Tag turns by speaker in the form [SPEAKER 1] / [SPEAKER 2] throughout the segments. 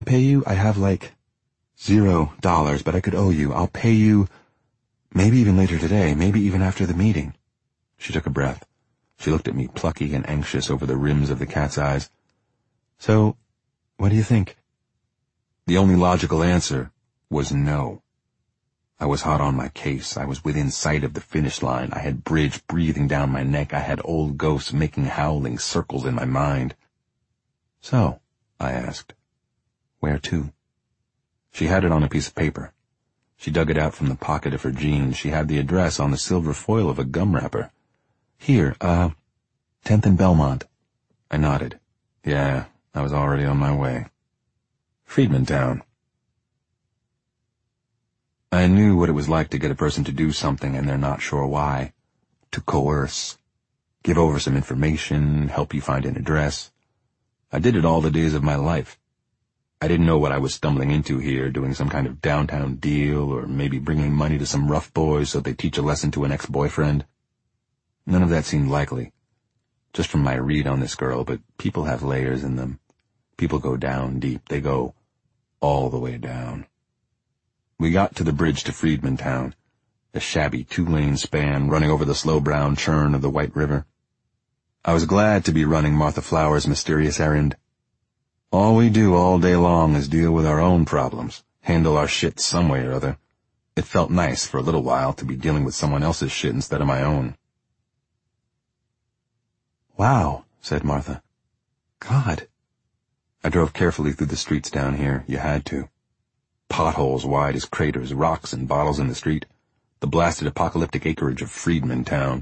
[SPEAKER 1] pay you? I have like $0, but I could owe you. I'll pay you maybe even later today, maybe even after the meeting. She took a breath. She looked at me, plucky and anxious over the rims of the cat's eyes. So, what do you think? The only logical answer was no. I was hot on my case. I was within sight of the finish line. I had bridge breathing down my neck. I had old ghosts making howling circles in my mind. So, I asked, where to? She had it on a piece of paper. She dug it out from the pocket of her jeans. She had the address on the silver foil of a gum wrapper. Here, 10th and Belmont. I nodded. Yeah, I was already on my way. Friedmantown. I knew what it was like to get a person to do something and they're not sure why. To coerce. Give over some information, help you find an address. I did it all the days of my life. I didn't know what I was stumbling into here, doing some kind of downtown deal, or maybe bringing money to some rough boys so they teach a lesson to an ex-boyfriend. None of that seemed likely. Just from my read on this girl, but people have layers in them. People go down deep. They go all the way down. We got to the bridge to Friedmantown, a shabby 2-lane span running over the slow brown churn of the White River. I was glad to be running Martha Flowers' mysterious errand. All we do all day long is deal with our own problems, handle our shit some way or other. It felt nice for a little while to be dealing with someone else's shit instead of my own. Wow, said Martha. God. I drove carefully through the streets down here. You had to. Potholes wide as craters, rocks and bottles in the street. The blasted apocalyptic acreage of Friedmantown.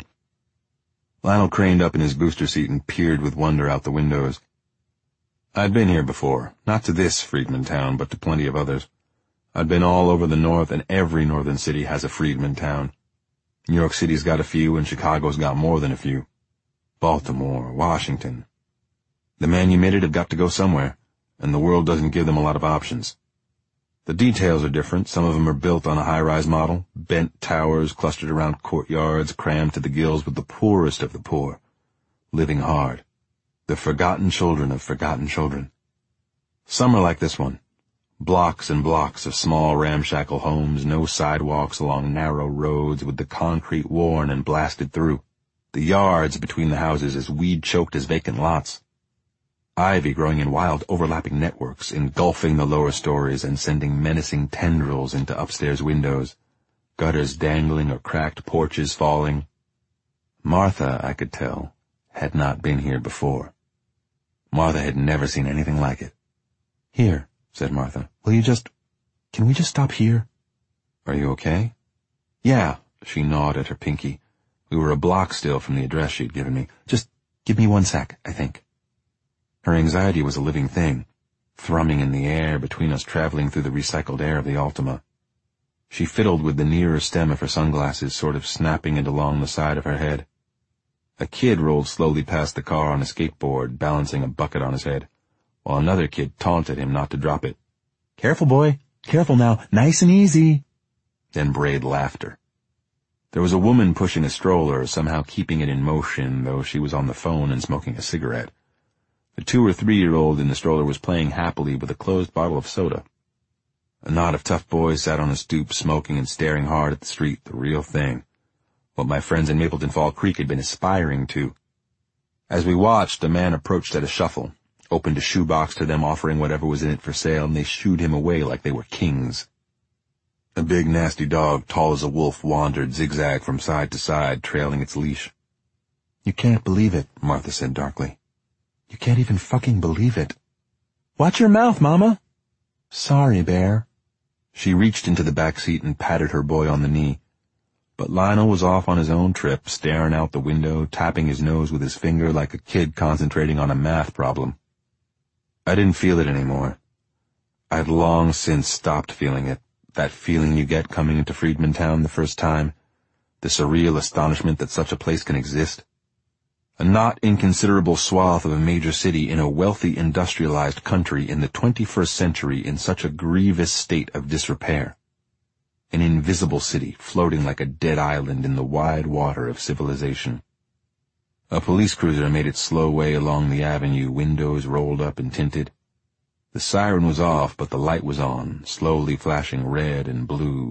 [SPEAKER 1] Lionel craned up in his booster seat and peered with wonder out the windows. I'd been here before, not to this Friedmantown, but to plenty of others. I'd been all over the north, and every northern city has a Friedmantown. New York City's got a few, and Chicago's got more than a few. Baltimore, Washington. The manumitted have got to go somewhere, and the world doesn't give them a lot of options. The details are different. Some of them are built on a high-rise model, bent towers clustered around courtyards, crammed to the gills with the poorest of the poor. Living hard. The forgotten children of forgotten children. Some are like this one. Blocks and blocks of small ramshackle homes, no sidewalks along narrow roads with the concrete worn and blasted through. The yards between the houses as weed-choked as vacant lots. Ivy growing in wild overlapping networks, engulfing the lower stories and sending menacing tendrils into upstairs windows. Gutters dangling or cracked porches falling. Martha, I could tell, had not been here before. Martha had never seen anything like it. Here, said Martha, can we just stop here? Are you okay? Yeah, she gnawed at her pinky. We were a block still from the address she'd given me. Just give me 1 sec, I think. Her anxiety was a living thing, thrumming in the air between us traveling through the recycled air of the Altima. She fiddled with the nearer stem of her sunglasses, sort of snapping it along the side of her head. A kid rolled slowly past the car on a skateboard, balancing a bucket on his head, while another kid taunted him not to drop it. Careful, boy. Careful now. Nice and easy. Then brayed laughter. There was a woman pushing a stroller, somehow keeping it in motion, though she was on the phone and smoking a cigarette. The 2 or 3-year-old in the stroller was playing happily with a closed bottle of soda. A knot of tough boys sat on a stoop, smoking and staring hard at the street, the real thing. What my friends in Mapleton Fall Creek had been aspiring to. As we watched, a man approached at a shuffle, opened a shoebox to them offering whatever was in it for sale, and they shooed him away like they were kings. A big nasty dog, tall as a wolf, wandered zigzag from side to side, trailing its leash. You can't believe it, Martha said darkly. You can't even fucking believe it. Watch your mouth, Mama. Sorry, Bear. She reached into the back seat and patted her boy on the knee. But Lionel was off on his own trip, staring out the window, tapping his nose with his finger like a kid concentrating on a math problem. I didn't feel it anymore. I'd long since stopped feeling it, that feeling you get coming into Friedmantown the first time, the surreal astonishment that such a place can exist. A not inconsiderable swath of a major city in a wealthy industrialized country in the 21st century in such a grievous state of disrepair. An invisible city floating like a dead island in the wide water of civilization. A police cruiser made its slow way along the avenue, windows rolled up and tinted. The siren was off, but the light was on, slowly flashing red and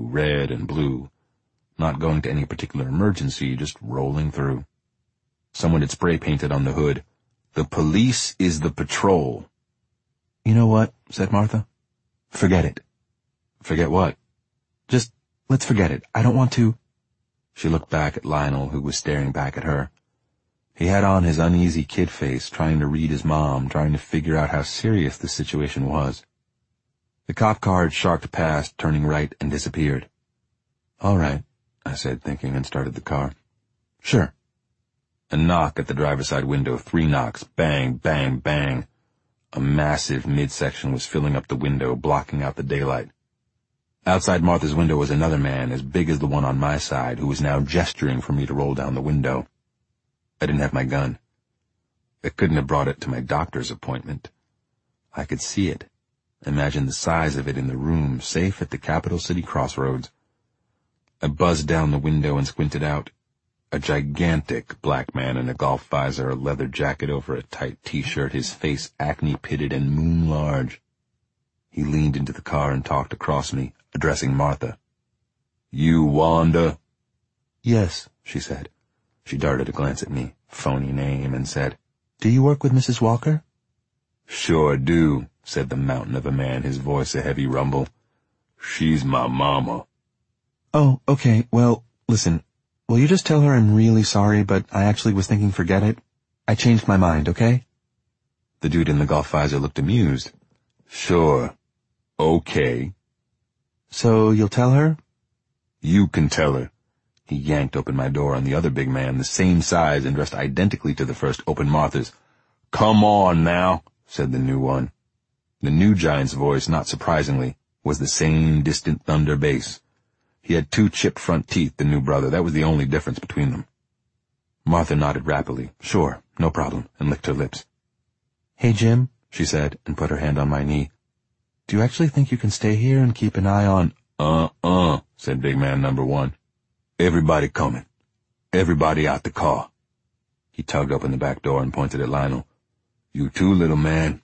[SPEAKER 1] blue, not going to any particular emergency, just rolling through. Someone had spray painted on the hood, "The police is the patrol." "You know what?" said Martha. "Forget it." "Forget what?" "Just, let's forget it. I don't want to—" She looked back at Lionel, who was staring back at her. He had on his uneasy kid face, trying to read his mom, trying to figure out how serious the situation was. The cop car had sharked past, turning right, and disappeared. "All right," I said, thinking, and started the car. "Sure." A knock at the driver's side window, 3 knocks, bang, bang, bang. A massive midsection was filling up the window, blocking out the daylight. Outside Martha's window was another man, as big as the one on my side, who was now gesturing for me to roll down the window. I didn't have my gun. I couldn't have brought it to my doctor's appointment. I could see it. Imagine the size of it in the room, safe at the capital city crossroads. I buzzed down the window and squinted out. A gigantic black man in a golf visor, a leather jacket over a tight t-shirt, his face acne-pitted and moon-large. He leaned into the car and talked across me, addressing Martha. "You Wanda?" "Yes," she said. She darted a glance at me, phony name, and said, "Do you work with Mrs. Walker?" "Sure do," said the mountain of a man, his voice a heavy rumble. "She's my mama." "Oh, okay, well, listen, will you just tell her I'm really sorry, but I actually was thinking forget it? I changed my mind, okay?" The dude in the golf visor looked amused. "Sure. Okay." "So you'll tell her?" "You can tell her." He yanked open my door, and the other big man, the same size and dressed identically to the first, opened Martha's. "Come on now," said the new one. The new giant's voice, not surprisingly, was the same distant thunder bass. He had 2 chipped front teeth, the new brother. That was the only difference between them. Martha nodded rapidly. "Sure, no problem," and licked her lips. "Hey, Jim," she said, and put her hand on my knee. "Do you actually think you can stay here and keep an eye on—" said big man number 1. "Everybody coming. Everybody out the car." He tugged open the back door and pointed at Lionel. "You too, little man."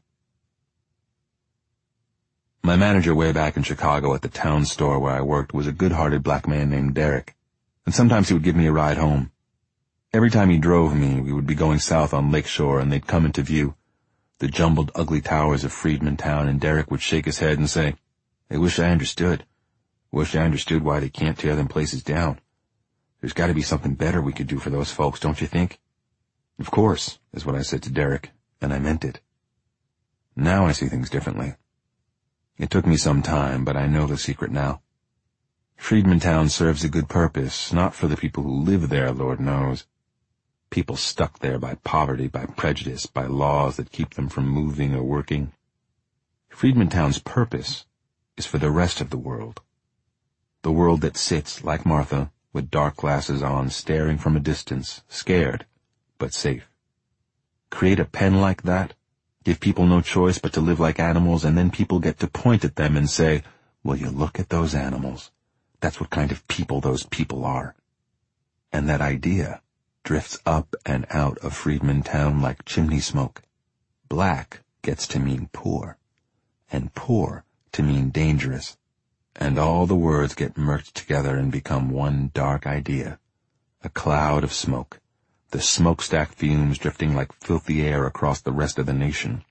[SPEAKER 1] My manager way back in Chicago at the town store where I worked was a good-hearted black man named Derek, and sometimes he would give me a ride home. Every time he drove me, we would be going south on Lakeshore, and they'd come into view, the jumbled, ugly towers of Freedman Town, and Derek would shake his head and say, "I wish I understood. Wish I understood why they can't tear them places down. There's got to be something better we could do for those folks, don't you think?" "Of course," is what I said to Derek, and I meant it. Now I see things differently. It took me some time, but I know the secret now. Freedman Town serves a good purpose, not for the people who live there, Lord knows. People stuck there by poverty, by prejudice, by laws that keep them from moving or working. Freedman Town's purpose is for the rest of the world. The world that sits, like Martha, with dark glasses on, staring from a distance, scared, but safe. Create a pen like that, give people no choice but to live like animals, and then people get to point at them and say, "Will you look at those animals? That's what kind of people those people are." And that idea drifts up and out of Freedman Town like chimney smoke. Black gets to mean poor, and poor to mean dangerous. And all the words get merged together and become one dark idea, a cloud of smoke, the smokestack fumes drifting like filthy air across the rest of the nation.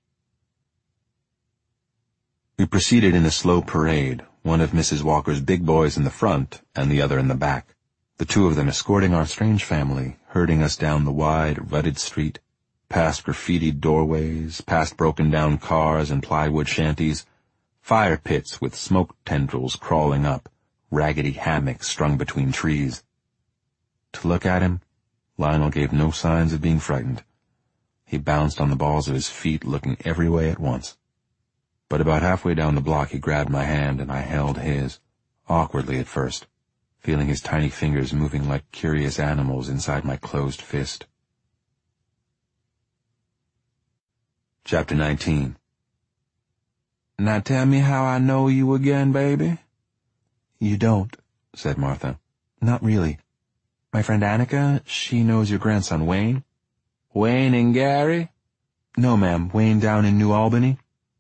[SPEAKER 1] We proceeded in a slow parade, one of Mrs. Walker's big boys in the front and the other in the back, the 2 of them escorting our strange family, herding us down the wide, rutted street, past graffitied doorways, past broken-down cars and plywood shanties, fire pits with smoke tendrils crawling up, raggedy hammocks strung between trees. To look at him, Lionel gave no signs of being frightened. He bounced on the balls of his feet, looking every way at once. But about halfway down the block he grabbed my hand, and I held his, awkwardly at first, feeling his tiny fingers moving like curious animals inside my closed fist. Chapter 19. "Now tell me how I know you again, baby." "You don't," said Martha. "Not really. My friend Annika, she knows your grandson Wayne." "Wayne and Gary?" "No, ma'am, Wayne down in New Albany."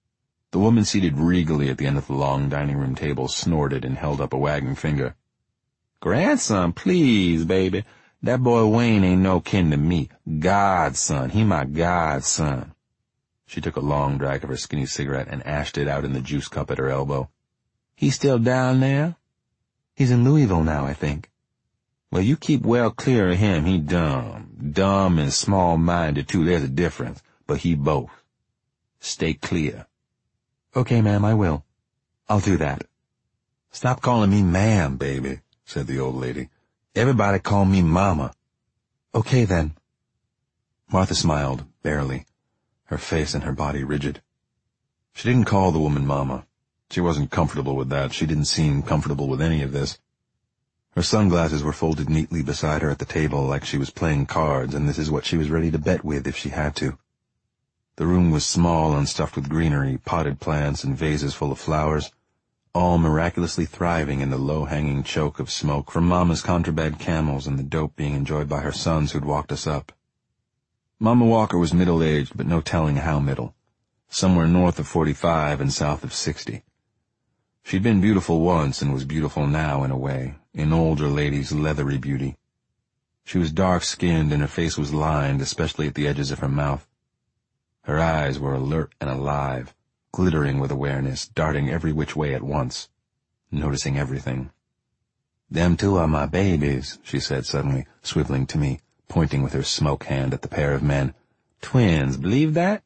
[SPEAKER 1] The woman seated regally at the end of the long dining room table snorted and held up a wagging finger. "Grandson, please, baby. That boy Wayne ain't no kin to me. Godson. He my godson." She took a long drag of her skinny cigarette and ashed it out in the juice cup at her elbow. "He still down there?" "He's in Louisville now, I think." "Well, you keep well clear of him. He dumb. Dumb and small-minded, too. There's a difference. But he both. Stay clear." "Okay, ma'am, I will. I'll do that." "Stop calling me ma'am, baby," said the old lady. "Everybody call me mama." "Okay, then." Martha smiled, barely, her face and her body rigid. She didn't call the woman mama. She wasn't comfortable with that. She didn't seem comfortable with any of this. Her sunglasses were folded neatly beside her at the table like she was playing cards, and this is what she was ready to bet with if she had to. The room was small and stuffed with greenery, potted plants and vases full of flowers, all miraculously thriving in the low-hanging choke of smoke from Mama's contraband camels and the dope being enjoyed by her sons who'd walked us up. Mama Walker was middle-aged, but no telling how middle, somewhere north of 45 and south of 60. She'd been beautiful once and was beautiful now in a way, in older lady's leathery beauty. She was dark-skinned and her face was lined, especially at the edges of her mouth. Her eyes were alert and alive, glittering with awareness, darting every which way at once, noticing everything. "Them two are my babies," she said suddenly, swiveling to me, pointing with her smoke hand at the pair of men. "Twins, believe that?"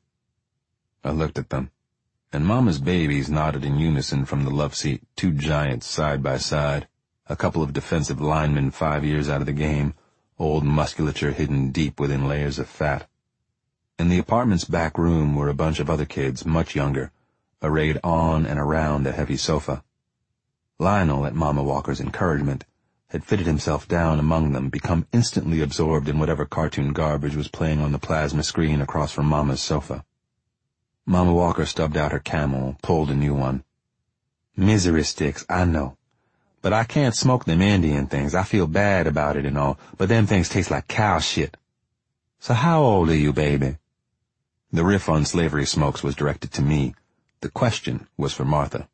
[SPEAKER 1] I looked at them, and Mama's babies nodded in unison from the love seat, two giants side by side, a couple of defensive linemen 5 years out of the game, old musculature hidden deep within layers of fat. In the apartment's back room were a bunch of other kids, much younger, arrayed on and around a heavy sofa. Lionel, at Mama Walker's encouragement, had fitted himself down among them, become instantly absorbed in whatever cartoon garbage was playing on the plasma screen across from Mama's sofa. Mama Walker stubbed out her Camel, pulled a new one. "Misery sticks, I know. But I can't smoke them Indian things. I feel bad about it and all, but them things taste like cow shit. So how old are you, baby?" The riff on slavery smokes was directed to me. The question was for Martha.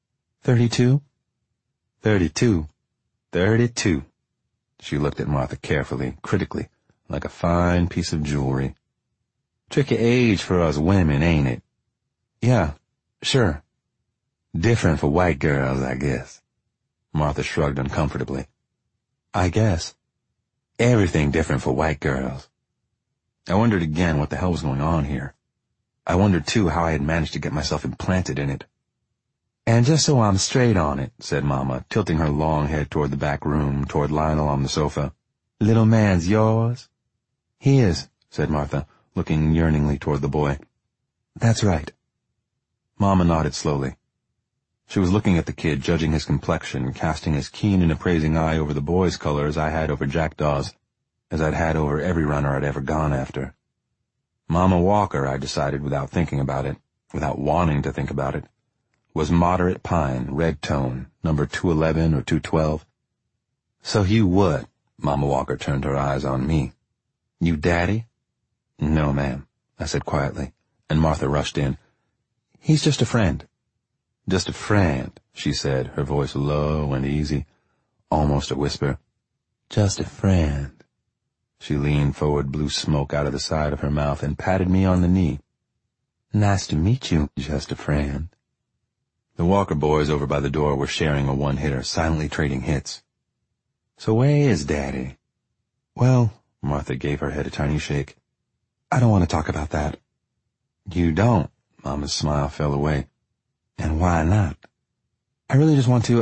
[SPEAKER 1] 32? 32. 32. She looked at Martha carefully, critically, like a fine piece of jewelry. "Tricky age for us women, ain't it?" "Yeah, sure. Different for white girls, I guess." Martha shrugged uncomfortably. "I guess. Everything different for white girls." I wondered again what the hell was going on here. I wondered, too, how I had managed to get myself implanted in it. "And just so I'm straight on it," said Mama, tilting her long head toward the back room, toward Lionel on the sofa. "Little man's yours?" "He is," said Martha, looking yearningly toward the boy. "That's right." Mama nodded slowly. She was looking at the kid, judging his complexion, casting as keen an appraising eye over the boy's color as I had over Jackdaw's, as I'd had over every runner I'd ever gone after. Mama Walker, I decided without thinking about it, without wanting to think about it, was moderate pine, red tone, number 211 or 212. "So you what?" Mama Walker turned her eyes on me. "You daddy?" "No, ma'am," I said quietly, and Martha rushed in. "He's just a friend." "Just a friend," she said, her voice low and easy, almost a whisper. "Just a friend." She leaned forward, blew smoke out of the side of her mouth, and patted me on the knee. "Nice to meet you, just a friend." The Walker boys over by the door were sharing a one-hitter, silently trading hits. "So where is Daddy?" "Well," Martha gave her head a tiny shake, "I don't want to talk about that." "You don't?" Mama's smile fell away. "And why not?" "I really just want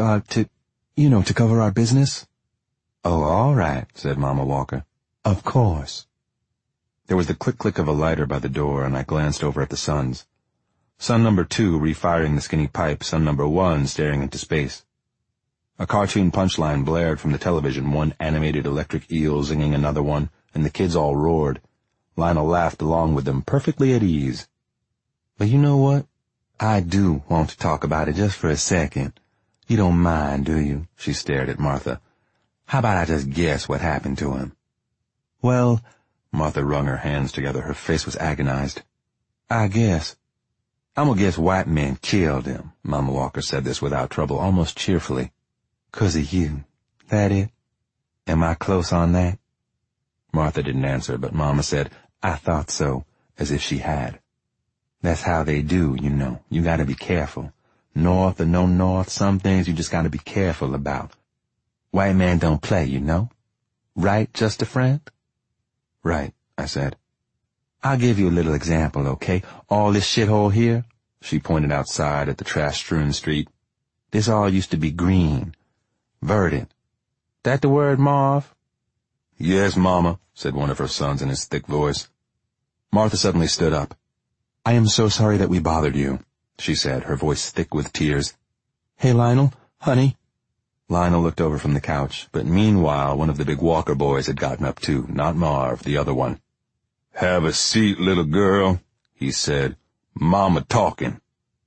[SPEAKER 1] to cover our business." "Oh, all right," said Mama Walker. "Of course." There was the click-click of a lighter by the door, and I glanced over at the sons. Son number 2 refiring the skinny pipe, son number 1 staring into space. A cartoon punchline blared from the television, one animated electric eel zinging another one, and the kids all roared. Lionel laughed along with them, perfectly at ease. "But you know what? I do want to talk about it just for a second. You don't mind, do you?" She stared at Martha. "How about I just guess what happened to him?" "Well," Martha wrung her hands together. Her face was agonized. "I guess "I'm gonna guess white men killed him." Mama Walker said this without trouble, almost cheerfully. "'Cause of you. That it? Am I close on that?" Martha didn't answer, but Mama said, "I thought so," as if she had. "That's how they do, you know. You gotta be careful. North or no north, some things you just gotta be careful about. White man don't play, you know. Right, just a friend?" "Right," I said. "I'll give you a little example, okay? All this shithole here," she pointed outside at the trash-strewn street. "This all used to be green. Verdant. That the word, Marv?" "Yes, Mama," said one of her sons in his thick voice. Martha suddenly stood up. "I am so sorry that we bothered you," she said, her voice thick with tears. "Hey, Lionel, honey." Lionel looked over from the couch, but meanwhile one of the big Walker boys had gotten up too, not Marv, the other one. "Have a seat, little girl," he said. "Mama talking."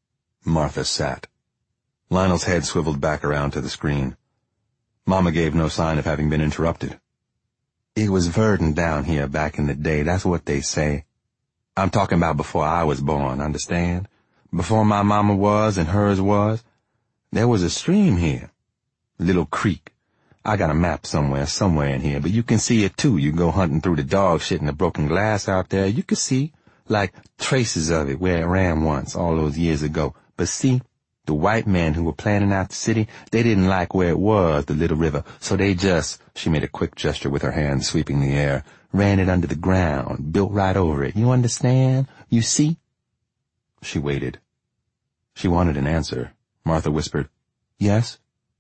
[SPEAKER 1] Martha sat. Lionel's head swiveled back around to the screen. Mama gave no sign of having been interrupted. "It was verdant down here back in the day, that's what they say. I'm talking about before I was born, understand? Before my mama was and hers was. There was a stream here. Little creek. I got a map somewhere in here, but you can see it too. You go hunting through the dog shit and the broken glass out there, you can see, like, traces of it where it ran once, all those years ago. But see, the white men who were planning out the city, they didn't like where it was, the little river, so they just," she made a quick gesture with her hand sweeping the air, "ran it under the ground, built right over it. You understand? You see?" She waited. She wanted an answer. Martha whispered, "Yes?"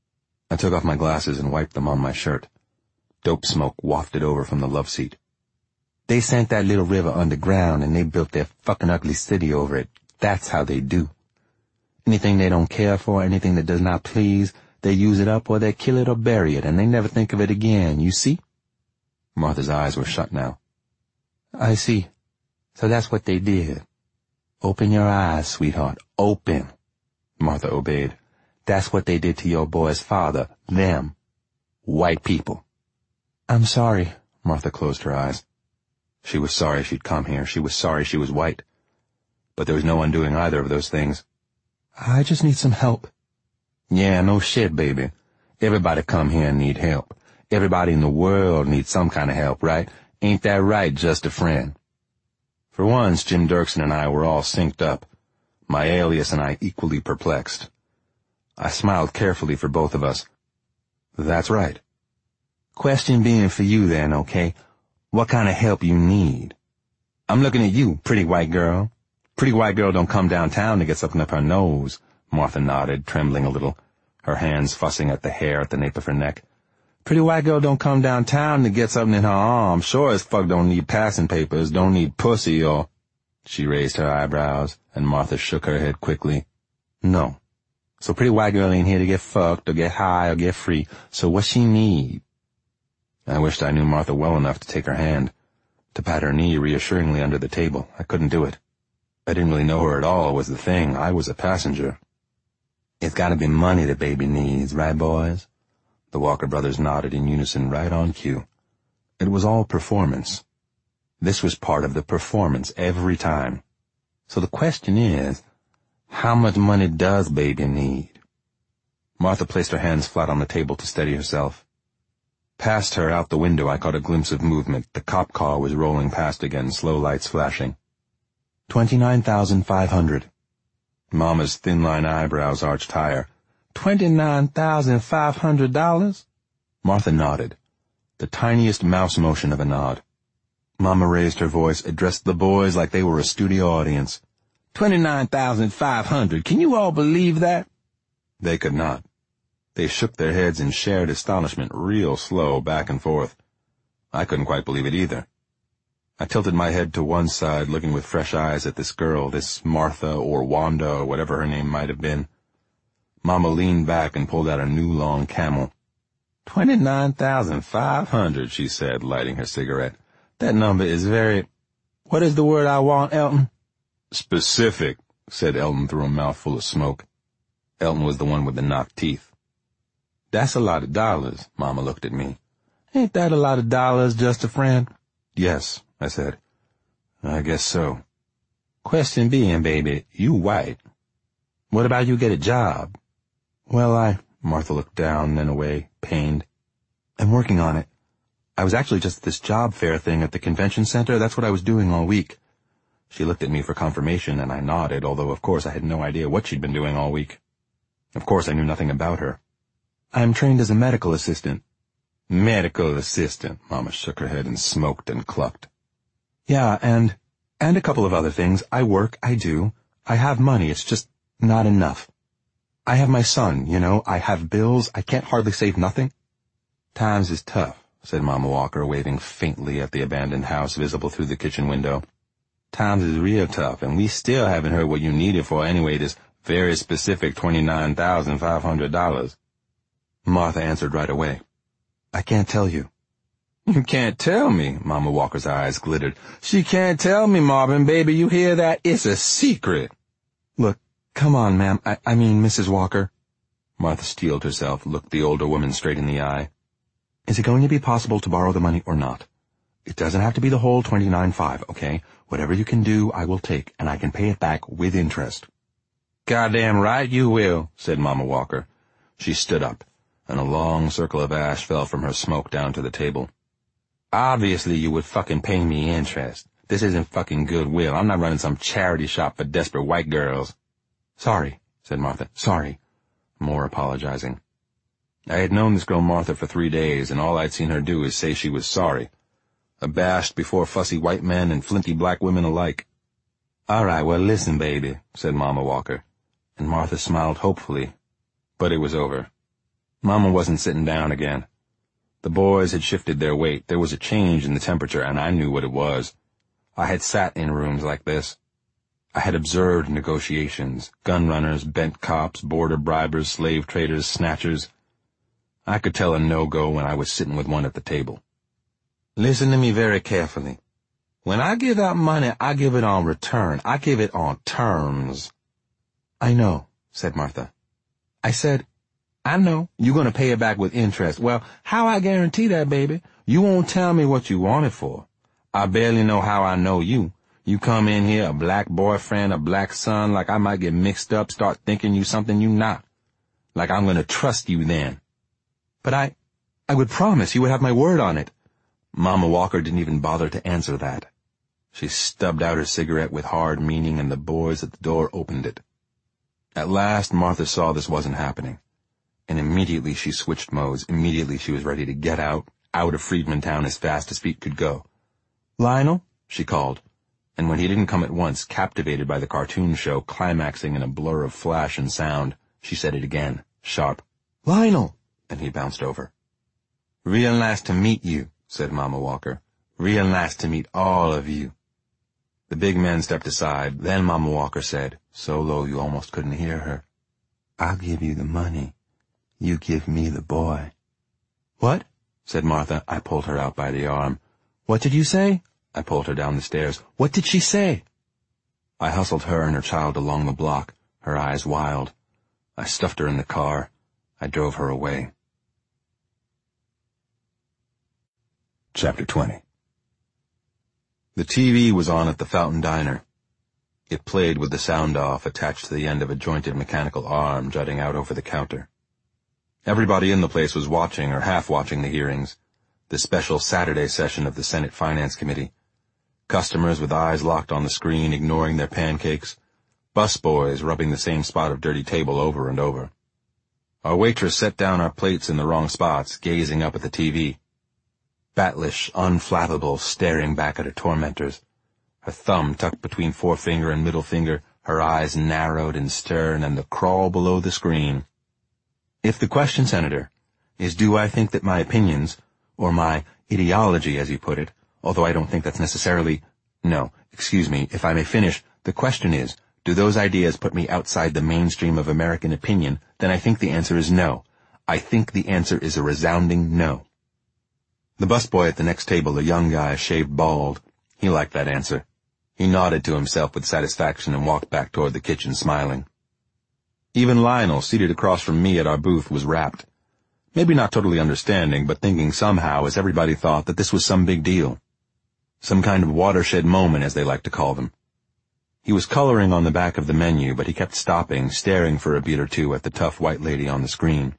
[SPEAKER 1] I took off my glasses and wiped them on my shirt. Dope smoke wafted over from the love seat. "They sent that little river underground and they built their fucking ugly city over it. That's how they do. Anything they don't care for, anything that does not please, they use it up or they kill it or bury it, and they never think of it again, you see?" Martha's eyes were shut now. "I see. So that's what they did. Open your eyes, sweetheart. Open." Martha obeyed. "That's what they did to your boy's father. Them. White people." "I'm sorry." Martha closed her eyes. She was sorry she'd come here. She was sorry she was white. But there was no undoing either of those things. "I just need some help." "Yeah, no shit, baby. Everybody come here and need help. Everybody in the world needs some kind of help, right? Ain't that right, just a friend?" For once, Jim Dirksen and I were all synced up, my alias and I equally perplexed. I smiled carefully for both of us. "That's right. Question being for you then, okay? What kind of help you need?" "I'm looking at you, pretty white girl. Pretty white girl don't come downtown to get something up her nose." Martha nodded, trembling a little, her hands fussing at the hair at the nape of her neck. "Pretty white girl don't come downtown to get something in her arm. Sure as fuck don't need passing papers, don't need pussy or—" She raised her eyebrows, and Martha shook her head quickly. "No. So pretty white girl ain't here to get fucked or get high or get free. So what she need?" I wished I knew Martha well enough to take her hand, to pat her knee reassuringly under the table. I couldn't do it. I didn't really know her at all, was the thing. I was a passenger. "It's gotta be money the baby needs, right, boys?" The Walker brothers nodded in unison, right on cue. It was all performance. This was part of the performance every time. So the question is, how much money does baby need? Martha placed her hands flat on the table to steady herself. Past her, out the window, I caught a glimpse of movement. The cop car was rolling past again, slow lights flashing. 29,500. Mama's thin-line eyebrows arched higher. $29,500? Martha nodded, the tiniest mouse motion of a nod. Mama raised her voice, addressed the boys like they were a studio audience. 29,500. Can you all believe that? They could not. They shook their heads in shared astonishment, real slow, back and forth. I couldn't quite believe it either. I tilted my head to one side, looking with fresh eyes at this girl, this Martha or Wanda or whatever her name might have been. Mama leaned back and pulled out a new long Camel. 29,500, she said, lighting her cigarette. That number is very— What is the word I want, Elton? Specific, said Elton through a mouthful of smoke. Elton was the one with the knocked teeth. That's a lot of dollars, Mama looked at me. Ain't that a lot of dollars, just a friend? Yes, I said. I guess so. Question being, baby, you white. What about you get a job? Well, Martha looked down, then away, pained. I'm working on it. I was actually just at this job fair thing at the convention center. That's what I was doing all week. She looked at me for confirmation, and I nodded, although of course I had no idea what she'd been doing all week. Of course I knew nothing about her. I'm trained as a medical assistant. Medical assistant, Mama shook her head and smoked and clucked. Yeah, and a couple of other things. I work, I do. I have money, it's just not enough. I have my son, I have bills, I can't hardly save nothing. Times is tough, said Mama Walker, waving faintly at the abandoned house visible through the kitchen window. Times is real tough, and we still haven't heard what you needed for anyway, this very specific $29,500. Martha answered right away. I can't tell you. You can't tell me, Mama Walker's eyes glittered. She can't tell me, Marvin, baby, you hear that? It's a secret. Look, come on, ma'am, I mean, Mrs. Walker. Martha steeled herself, looked the older woman straight in the eye. Is it going to be possible to borrow the money or not? It doesn't have to be the whole $29,500, okay? Whatever you can do, I will take, and I can pay it back with interest. Goddamn right you will, said Mama Walker. She stood up, and a long circle of ash fell from her smoke down to the table. Obviously you would fucking pay me interest. This isn't fucking Goodwill. I'm not running some charity shop for desperate white girls. Sorry, said Martha. Sorry. More apologizing. I had known this girl Martha for 3 days, and all I'd seen her do is say she was sorry. Abashed before fussy white men and flinty black women alike. All right, well, listen, baby, said Mama Walker, and Martha smiled hopefully, but it was over. Mama wasn't sitting down again. The boys had shifted their weight. There was a change in the temperature, and I knew what it was. I had sat in rooms like this. I had observed negotiations, gun runners, bent cops, border bribers, slave traders, snatchers. I could tell a no-go when I was sitting with one at the table. Listen to me very carefully. When I give out money, I give it on return. I give it on terms. I know, said Martha. I said, I know, you're going to pay it back with interest. Well, how I guarantee that, baby? You won't tell me what you want it for. I barely know how I know you. You come in here, a black boyfriend, a black son, like I might get mixed up, start thinking you something you not. Like I'm going to trust you then. But I would promise you would have my word on it. Mama Walker didn't even bother to answer that. She stubbed out her cigarette with hard meaning, and the boys at the door opened it. At last, Martha saw this wasn't happening, and immediately she switched modes. Immediately she was ready to get out of Freedmantown as fast as feet could go. Lionel, she called, and when he didn't come at once, captivated by the cartoon show climaxing in a blur of flash and sound, she said it again, sharp. Lionel! And he bounced over. Real nice to meet you, said Mama Walker. Real nice to meet all of you. The big men stepped aside. Then Mama Walker said, so low you almost couldn't hear her, I'll give you the money. You give me the boy. What? Said Martha. I pulled her out by the arm. What did you say? I pulled her down the stairs. What did she say? I hustled her and her child along the block, her eyes wild. I stuffed her in the car. I drove her away. Chapter 20. The TV was on at the Fountain Diner. It played with the sound off attached to the end of a jointed mechanical arm jutting out over the counter. Everybody in the place was watching or half watching the hearings, the special Saturday session of the Senate Finance Committee. Customers with eyes locked on the screen ignoring their pancakes, busboys rubbing the same spot of dirty table over and over. Our waitress set down our plates in the wrong spots, gazing up at the TV. Batlish, unflappable, staring back at her tormentors. Her thumb tucked between forefinger and middle finger, her eyes narrowed and stern, and the crawl below the screen. If the question, Senator, is do I think that my opinions, or my ideology, as you put it, although I don't think that's necessarily— No, excuse me, if I may finish, the question is, do those ideas put me outside the mainstream of American opinion? Then I think the answer is no. I think the answer is a resounding no. The busboy at the next table, a young guy, shaved bald, he liked that answer. He nodded to himself with satisfaction and walked back toward the kitchen, smiling. Even Lionel, seated across from me at our booth, was rapt. Maybe not totally understanding, but thinking somehow, as everybody thought, that this was some big deal. Some kind of watershed moment, as they like to call them. He was coloring on the back of the menu, but he kept stopping, staring for a beat or two at the tough white lady on the screen.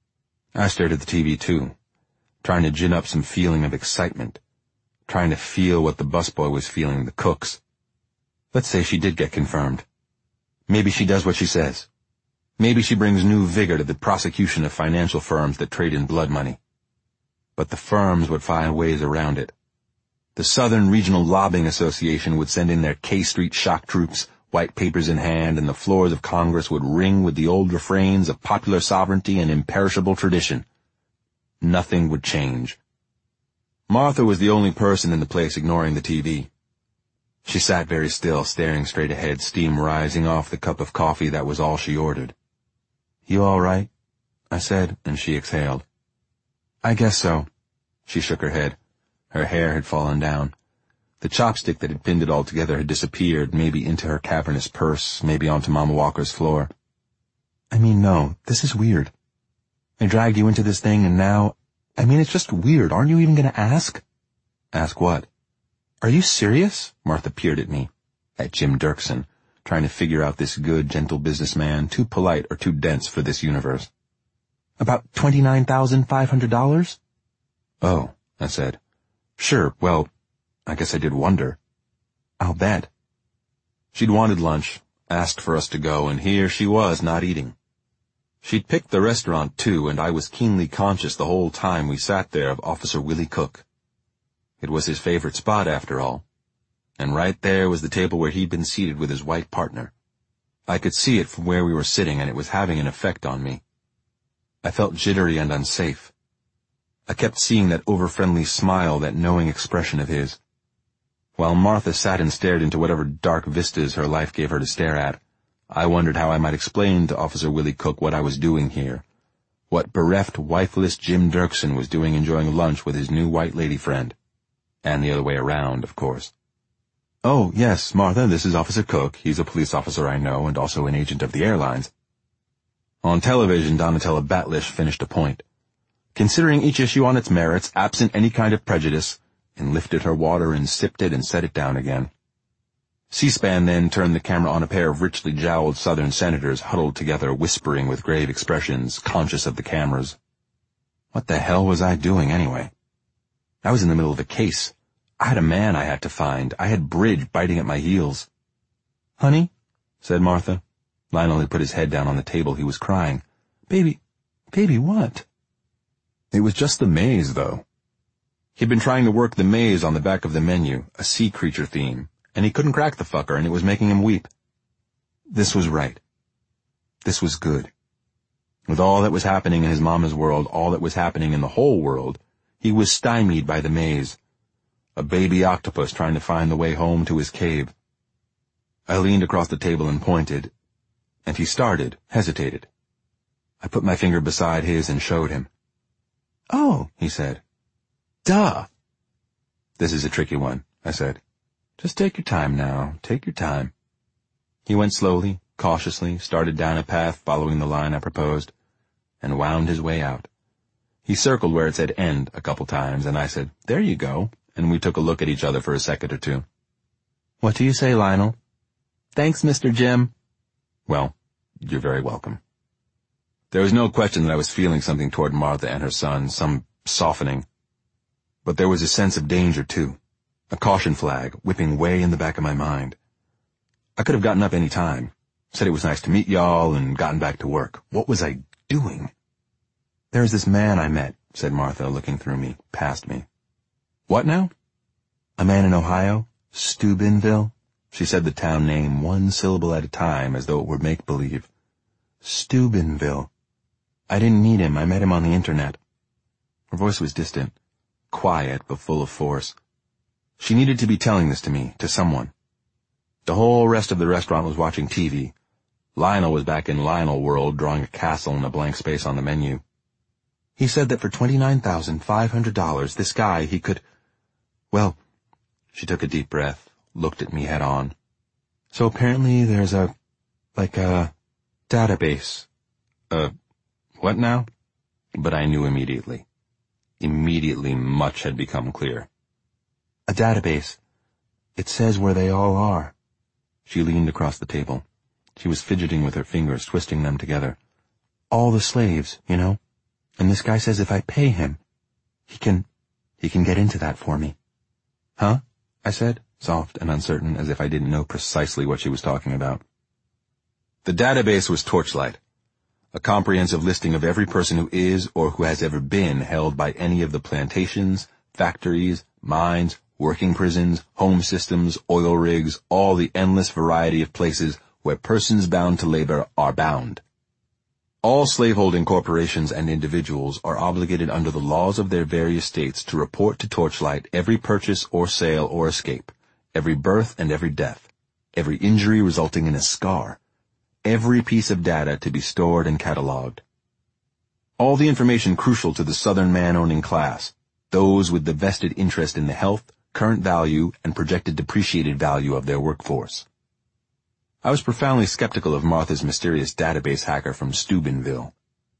[SPEAKER 1] I stared at the TV too, trying to gin up some feeling of excitement, trying to feel what the busboy was feeling, the cooks. Let's say she did get confirmed. Maybe she does what she says. Maybe she brings new vigor to the prosecution of financial firms that trade in blood money. But the firms would find ways around it. The Southern Regional Lobbying Association would send in their K Street shock troops, white papers in hand, and the floors of Congress would ring with the old refrains of popular sovereignty and imperishable tradition. Nothing would change. Martha was the only person in the place ignoring the TV. She sat very still, staring straight ahead, steam rising off the cup of coffee that was all she ordered. "You all right?" I said, and she exhaled. "I guess so." She shook her head. Her hair had fallen down. The chopstick that had pinned it all together had disappeared, maybe into her cavernous purse, maybe onto Mama Walker's floor. "I mean, no, this is weird. I dragged you into this thing and now... it's just weird. Aren't you even going to ask?" "Ask what?" "Are you serious?" Martha peered at me, at Jim Dirksen, trying to figure out this good, gentle businessman, too polite or too dense for this universe. "About $29,500? "Oh," I said. "Sure, well, I guess I did wonder." "I'll bet." She'd wanted lunch, asked for us to go, and here she was not eating. She'd picked the restaurant, too, and I was keenly conscious the whole time we sat there of Officer Willie Cook. It was his favorite spot, after all. And right there was the table where he'd been seated with his white partner. I could see it from where we were sitting, and it was having an effect on me. I felt jittery and unsafe. I kept seeing that over-friendly smile, that knowing expression of his. While Martha sat and stared into whatever dark vistas her life gave her to stare at, I wondered how I might explain to Officer Willie Cook what I was doing here, what bereft, wifeless Jim Dirksen was doing enjoying lunch with his new white lady friend. And the other way around, of course. "Oh, yes, Martha, this is Officer Cook. He's a police officer I know and also an agent of the airlines." On television, Donatella Batlish finished a point. "Considering each issue on its merits, absent any kind of prejudice," and lifted her water and sipped it and set it down again. C-SPAN then turned the camera on a pair of richly jowled Southern senators huddled together, whispering with grave expressions, conscious of the cameras. What the hell was I doing, anyway? I was in the middle of a case. I had a man I had to find. I had Bridge biting at my heels. "Honey," said Martha. Lionel had put his head down on the table. He was crying. Baby, what?" It was just the maze, though. He'd been trying to work the maze on the back of the menu, a sea creature theme, and he couldn't crack the fucker, and it was making him weep. This was right. This was good. With all that was happening in his mama's world, all that was happening in the whole world, he was stymied by the maze. A baby octopus trying to find the way home to his cave. I leaned across the table and pointed, and he started, hesitated. I put my finger beside his and showed him. "Oh," he said. "Duh." "This is a tricky one," I said. "Just take your time now, take your time." He went slowly, cautiously, started down a path following the line I proposed, and wound his way out. He circled where it said end a couple times, and I said, "There you go," and we took a look at each other for a second or two. "What do you say, Lionel?" "Thanks, Mr. Jim." "Well, you're very welcome." There was no question that I was feeling something toward Martha and her son, some softening. But there was a sense of danger, too. A caution flag whipping way in the back of my mind. I could have gotten up any time, said it was nice to meet y'all, and gotten back to work. What was I doing? "There's this man I met," said Martha, looking through me, past me. "What now?" "A man in Ohio, Steubenville." She said the town name one syllable at a time, as though it were make-believe. "Steubenville. I didn't meet him, I met him on the internet." Her voice was distant, quiet but full of force. She needed to be telling this to me, to someone. The whole rest of the restaurant was watching TV. Lionel was back in Lionel world, drawing a castle in a blank space on the menu. "He said that for $29,500, this guy, he could... Well," she took a deep breath, looked at me head on. "So apparently there's a database." What now?" But I knew immediately. Immediately much had become clear. "A database. It says where they all are." She leaned across the table. She was fidgeting with her fingers, twisting them together. All the slaves, you know. And this guy says if I pay him, he can get into that for me. Huh? I said, soft and uncertain, as if I didn't know precisely what she was talking about. The database was Torchlight, a comprehensive listing of every person who is or who has ever been held by any of the plantations, factories, mines, working prisons, home systems, oil rigs, all the endless variety of places where persons bound to labor are bound. All slaveholding corporations and individuals are obligated under the laws of their various states to report to Torchlight every purchase or sale or escape, every birth and every death, every injury resulting in a scar, every piece of data to be stored and cataloged. All the information crucial to the Southern man-owning class, those with the vested interest in the health, current value, and projected depreciated value of their workforce. I was profoundly skeptical of Martha's mysterious database hacker from Steubenville.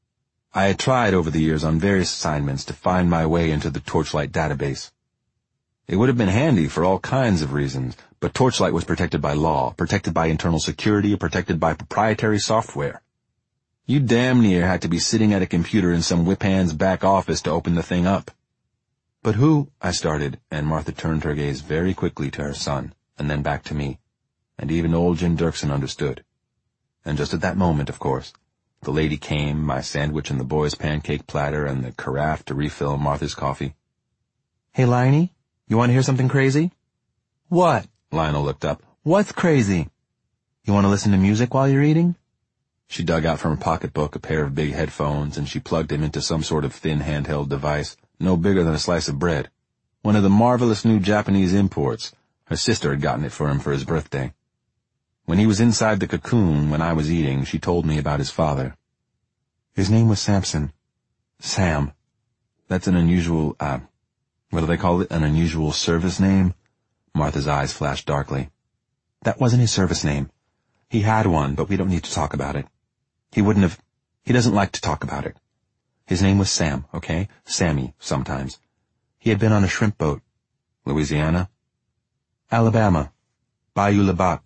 [SPEAKER 1] I had tried over the years on various assignments to find my way into the Torchlight database. It would have been handy for all kinds of reasons, but Torchlight was protected by law, protected by internal security, protected by proprietary software. You damn near had to be sitting at a computer in some whip-hand's back office to open the thing up. But who, I started, and Martha turned her gaze very quickly to her son, and then back to me. And even old Jim Dirksen understood. And just at that moment, of course, the lady came, my sandwich and the boys' pancake platter, and the carafe to refill Martha's coffee. Hey, Liney, you want to hear something crazy? What? Lionel looked up. What's crazy? You want to listen to music while you're eating? She dug out from her pocketbook a pair of big headphones, and she plugged him into some sort of thin handheld device, no bigger than a slice of bread. One of the marvelous new Japanese imports. Her sister had gotten it for him for his birthday. When he was inside the cocoon, when I was eating, she told me about his father. His name was Samson. Sam. That's an unusual, what do they call it? An unusual service name? Martha's eyes flashed darkly. That wasn't his service name. He had one, but we don't need to talk about it. He doesn't like to talk about it. His name was Sam, okay? Sammy, sometimes. He had been on a shrimp boat. Louisiana? Alabama. Bayou Labatt.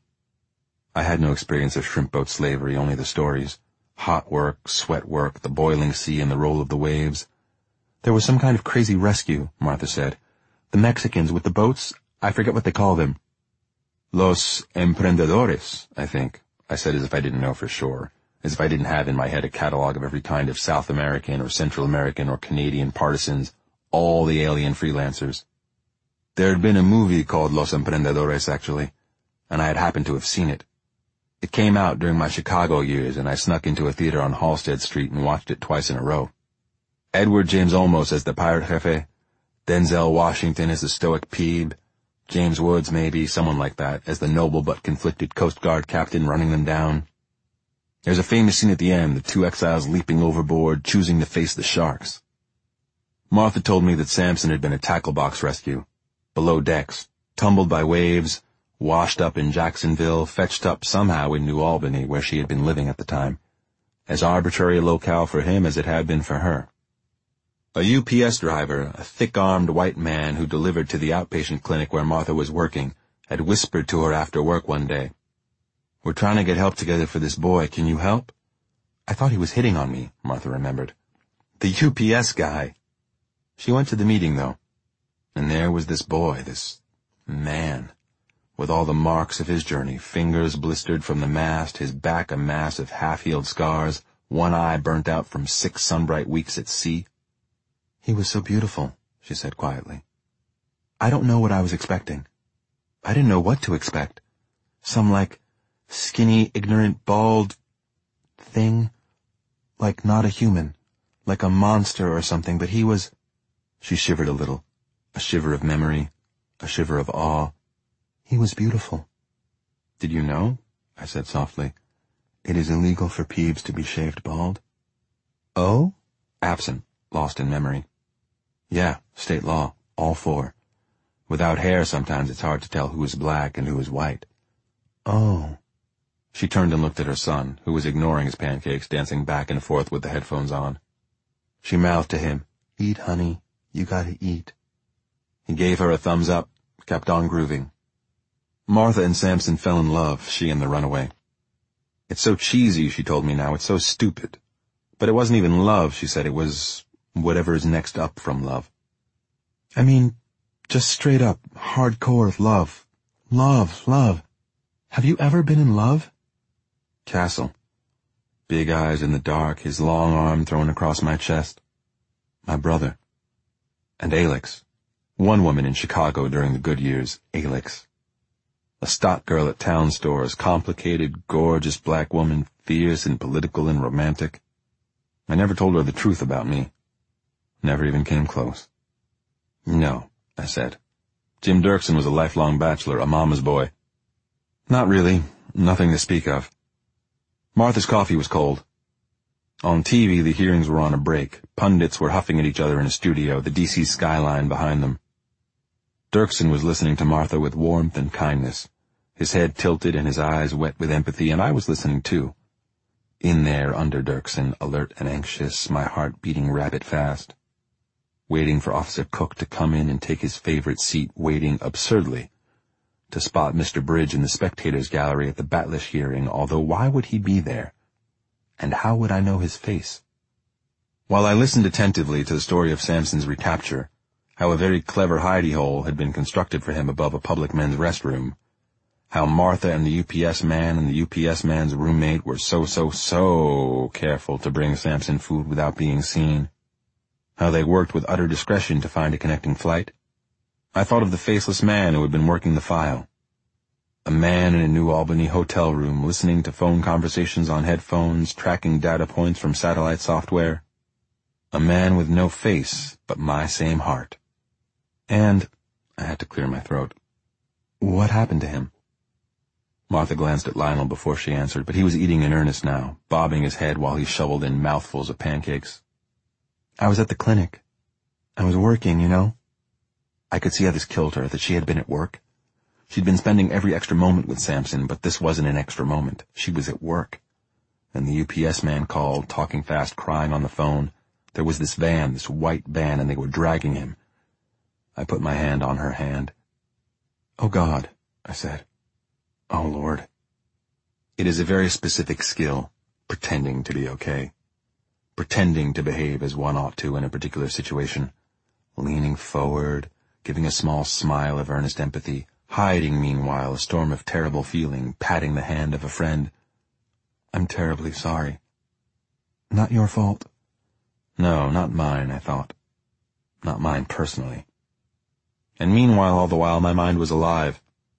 [SPEAKER 1] I had no experience of shrimp boat slavery, only the stories. Hot work, sweat work, the boiling sea and the roll of the waves. There was some kind of crazy rescue, Martha said. The Mexicans with the boats, I forget what they call them. Los Emprendedores, I think, I said as if I didn't know for sure, as if I didn't have in my head a catalog of every kind of South American or Central American or Canadian partisans, all the alien freelancers. There had been a movie called Los Emprendedores, actually, and I had happened to have seen it. It came out during my Chicago years, and I snuck into a theater on Halsted Street and watched it twice in a row. Edward James Olmos as the pirate jefe, Denzel Washington as the stoic Peeb, James Woods, maybe, someone like that, as the noble but conflicted Coast Guard captain running them down. There's a famous scene at the end, the two exiles leaping overboard, choosing to face the sharks. Martha told me that Samson had been a tackle box rescue, below decks, tumbled by waves, washed up in Jacksonville, fetched up somehow in New Albany, where she had been living at the time, as arbitrary a locale for him as it had been for her. A UPS driver, a thick-armed white man who delivered to the outpatient clinic where Martha was working, had whispered to her after work one day, "We're trying to get help together for this boy. Can you help?" I thought he was hitting on me, Martha remembered. The UPS guy. She went to the meeting, though, and there was this boy, this man, with all the marks of his journey, fingers blistered from the mast, his back a mass of half-healed scars, one eye burnt out from 6 sunbright weeks at sea. He was so beautiful, she said quietly. I don't know what I was expecting. I didn't know what to expect. Some, skinny, ignorant, bald thing. Like not a human. Like a monster or something, but he was... She shivered a little. A shiver of memory. A shiver of awe. He was beautiful. Did you know? I said softly. It is illegal for Peebs to be shaved bald. Oh? Absent. Lost in memory. Yeah, state law. All 4. Without hair, sometimes it's hard to tell who is black and who is white. Oh. She turned and looked at her son, who was ignoring his pancakes, dancing back and forth with the headphones on. She mouthed to him, "Eat, honey. You gotta eat." He gave her a thumbs up, kept on grooving. Martha and Samson fell in love, she and the runaway. It's so cheesy, she told me now, it's so stupid. But it wasn't even love, she said, it was whatever is next up from love. I mean, just straight up, hardcore love. Love. Have you ever been in love? Castle. Big eyes in the dark, his long arm thrown across my chest. My brother. And Alex. One woman in Chicago during the good years, Alex. A stock girl at town stores, complicated, gorgeous black woman, fierce and political and romantic. I never told her the truth about me. Never even came close. No, I said. Jim Dirksen was a lifelong bachelor, a mama's boy. Not really. Nothing to speak of. Martha's coffee was cold. On TV, the hearings were on a break. Pundits were huffing at each other in a studio, the DC skyline behind them. Dirksen was listening to Martha with warmth and kindness, his head tilted and his eyes wet with empathy, and I was listening too. In there, under Dirksen, alert and anxious, my heart beating rapid fast. Waiting for Officer Cook to come in and take his favorite seat, waiting absurdly to spot Mr. Bridge in the spectators' gallery at the Batlish hearing, although why would he be there? And how would I know his face? While I listened attentively to the story of Samson's recapture, how a very clever hidey hole had been constructed for him above a public men's restroom, how Martha and the UPS man and the UPS man's roommate were so careful to bring Samson food without being seen, how they worked with utter discretion to find a connecting flight, I thought of the faceless man who had been working the file. A man in a New Albany hotel room listening to phone conversations on headphones, tracking data points from satellite software. A man with no face, but my same heart. And, I had to clear my throat, what happened to him? Martha glanced at Lionel before she answered, but he was eating in earnest now, bobbing his head while he shoveled in mouthfuls of pancakes. I was at the clinic. I was working, you know. I could see how this killed her, that she had been at work. She'd been spending every extra moment with Samson, but this wasn't an extra moment. She was at work. And the UPS man called, talking fast, crying on the phone. There was this van, this white van, and they were dragging him. I put my hand on her hand. Oh, God, I said. Oh, Lord. It is a very specific skill, pretending to be okay. Pretending to behave as one ought to in a particular situation. Leaning forward, giving a small smile of earnest empathy, hiding meanwhile a storm of terrible feeling, patting the hand of a friend. I'm terribly sorry. Not your fault. No, not mine, I thought. Not mine personally. And meanwhile, all the while, my mind was alive.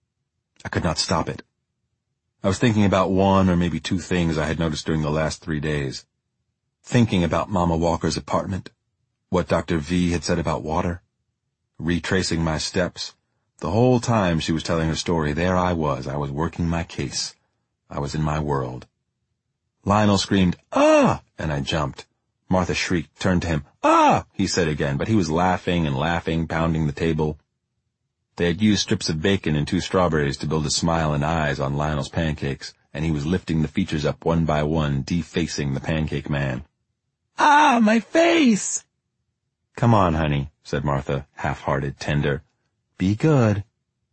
[SPEAKER 1] I could not stop it. I was thinking about one or maybe two things I had noticed during the last 3 days. Thinking about Mama Walker's apartment, what Dr. V had said about water, retracing my steps. The whole time she was telling her story, there I was working my case. I was in my world. Lionel screamed, "Ah!" and I jumped. Martha shrieked, turned to him. "Ah!" he said again, but he was laughing and laughing, pounding the table. They had used strips of bacon and 2 strawberries to build a smile and eyes on Lionel's pancakes, and he was lifting the features up one by one, defacing the pancake man. "Ah, my face!" "Come on, honey," said Martha, half-hearted, tender. "Be good."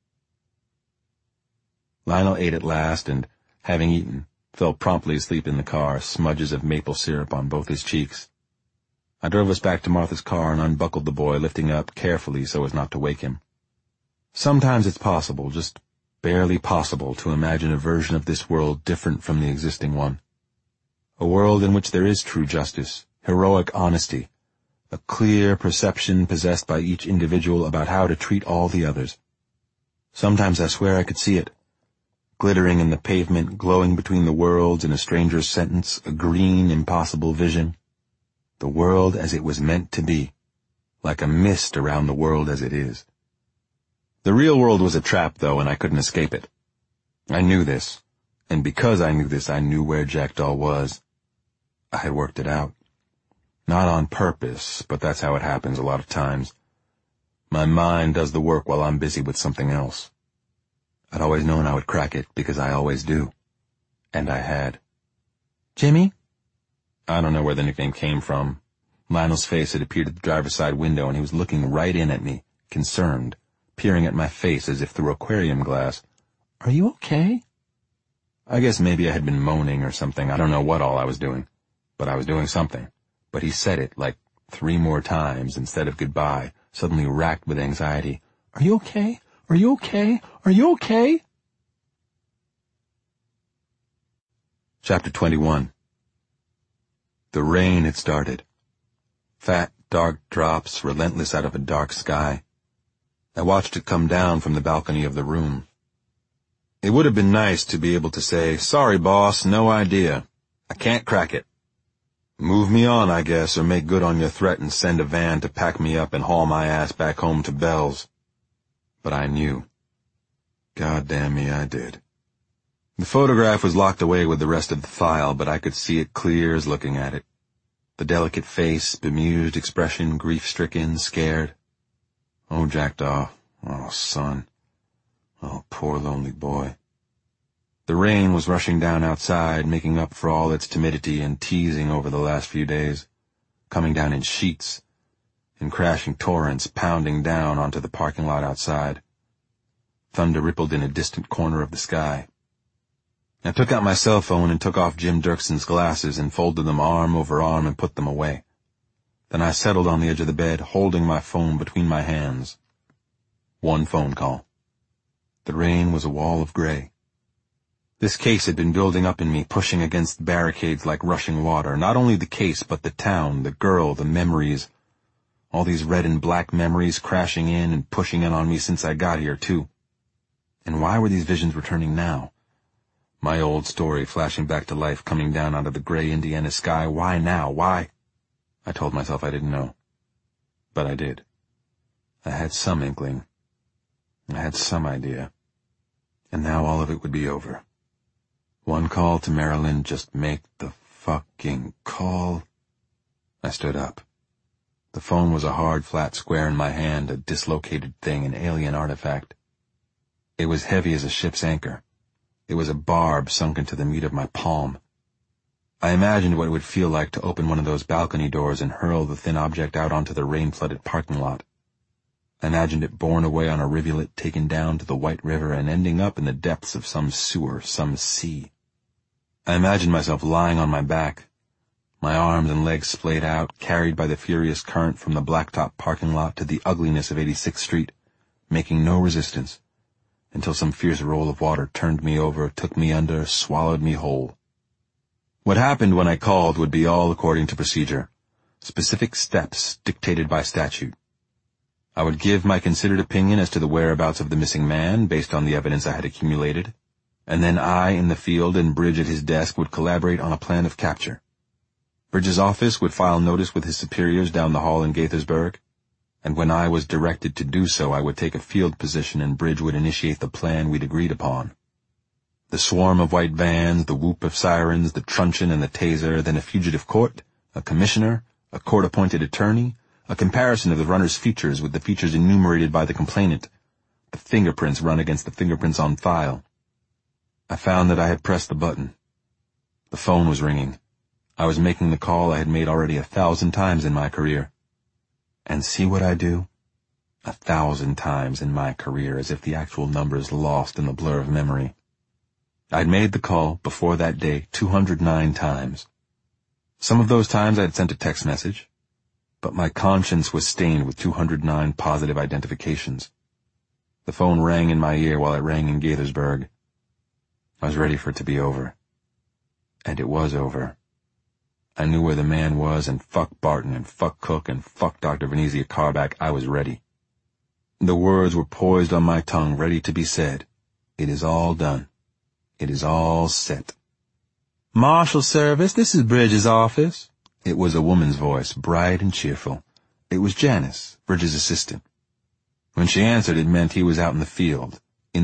[SPEAKER 1] Lionel ate at last, and, having eaten, fell promptly asleep in the car, smudges of maple syrup on both his cheeks. I drove us back to Martha's car and unbuckled the boy, lifting up carefully so as not to wake him. Sometimes it's possible, just barely possible, to imagine a version of this world different from the existing one. A world in which there is true justice, heroic honesty, a clear perception possessed by each individual about how to treat all the others. Sometimes I swear I could see it, glittering in the pavement, glowing between the worlds in a stranger's sentence, a green, impossible vision. The world as it was meant to be, like a mist around the world as it is. The real world was a trap, though, and I couldn't escape it. I knew this, and because I knew this, I knew where Jackdaw was. I had worked it out. Not on purpose, but that's how it happens a lot of times. My mind does the work while I'm busy with something else. I'd always known I would crack it, because I always do. And I had. "Jimmy?" I don't know where the nickname came from. Lionel's face had appeared at the driver's side window, and he was looking right in at me, concerned, peering at my face as if through aquarium glass. Are you okay?" I guess maybe I had been moaning or something. I don't know what all I was doing, but I was doing something. But he said it like 3 more times instead of goodbye, suddenly racked with anxiety. "Are you okay? Are you okay? Are you okay?" Chapter 21. The rain had started. Fat, dark drops, relentless out of a dark sky. I watched it come down from the balcony of the room. It would have been nice to be able to say, "Sorry, boss, no idea. I can't crack it. Move me on, I guess, or make good on your threat and send a van to pack me up and haul my ass back home to Bells." But I knew. God damn me, I did. The photograph was locked away with the rest of the file, but I could see it clear as looking at it. The delicate face, bemused expression, grief-stricken, scared. Oh, Jackdaw. Oh, son. Oh, poor lonely boy. The rain was rushing down outside, making up for all its timidity and teasing over the last few days, coming down in sheets, in crashing torrents, pounding down onto the parking lot outside. Thunder rippled in a distant corner of the sky. I took out my cell phone and took off Jim Dirkson's glasses and folded them arm over arm and put them away. Then I settled on the edge of the bed, holding my phone between my hands. One phone call. The rain was a wall of gray. This case had been building up in me, pushing against barricades like rushing water. Not only the case, but the town, the girl, the memories. All these red and black memories crashing in and pushing in on me since I got here, too. And why were these visions returning now? My old story flashing back to life, coming down out of the gray Indiana sky. Why now? Why? I told myself I didn't know. But I did. I had some inkling. I had some idea. And now all of it would be over. One call to Marilyn, just make the fucking call. I stood up. The phone was a hard, flat square in my hand, a dislocated thing, an alien artifact. It was heavy as a ship's anchor. It was a barb sunk into the meat of my palm. I imagined what it would feel like to open one of those balcony doors and hurl the thin object out onto the rain-flooded parking lot. I imagined it borne away on a rivulet, taken down to the White River and ending up in the depths of some sewer, some sea. I imagined myself lying on my back, my arms and legs splayed out, carried by the furious current from the blacktop parking lot to the ugliness of 86th Street, making no resistance, until some fierce roll of water turned me over, took me under, swallowed me whole. What happened when I called would be all according to procedure, specific steps dictated by statute. I would give my considered opinion as to the whereabouts of the missing man, based on the evidence I had accumulated, and then I in the field and Bridge at his desk would collaborate on a plan of capture. Bridge's office would file notice with his superiors down the hall in Gaithersburg, and when I was directed to do so, I would take a field position and Bridge would initiate the plan we'd agreed upon. The swarm of white vans, the whoop of sirens, the truncheon and the taser, then a fugitive court, a commissioner, a court-appointed attorney, a comparison of the runner's features with the features enumerated by the complainant, the fingerprints run against the fingerprints on file. I found that I had pressed the button. The phone was ringing. I was making the call I had made already 1,000 times in my career. And see what I do? 1,000 times in my career, as if the actual numbers lost in the blur of memory. I'd made the call before that day 209 times. Some of those times I had sent a text message, but my conscience was stained with 209 positive identifications. The phone rang in my ear while it rang in Gaithersburg. I was ready for it to be over. And it was over. I knew where the man was, and fuck Barton, and fuck Cook, and fuck Dr. Venezia Carback. I was ready. The words were poised on my tongue, ready to be said. It is all done. It is all set. "Marshal Service, this is Bridge's office." It was a woman's voice, bright and cheerful. It was Janice, Bridge's assistant. When she answered, it meant he was out in the field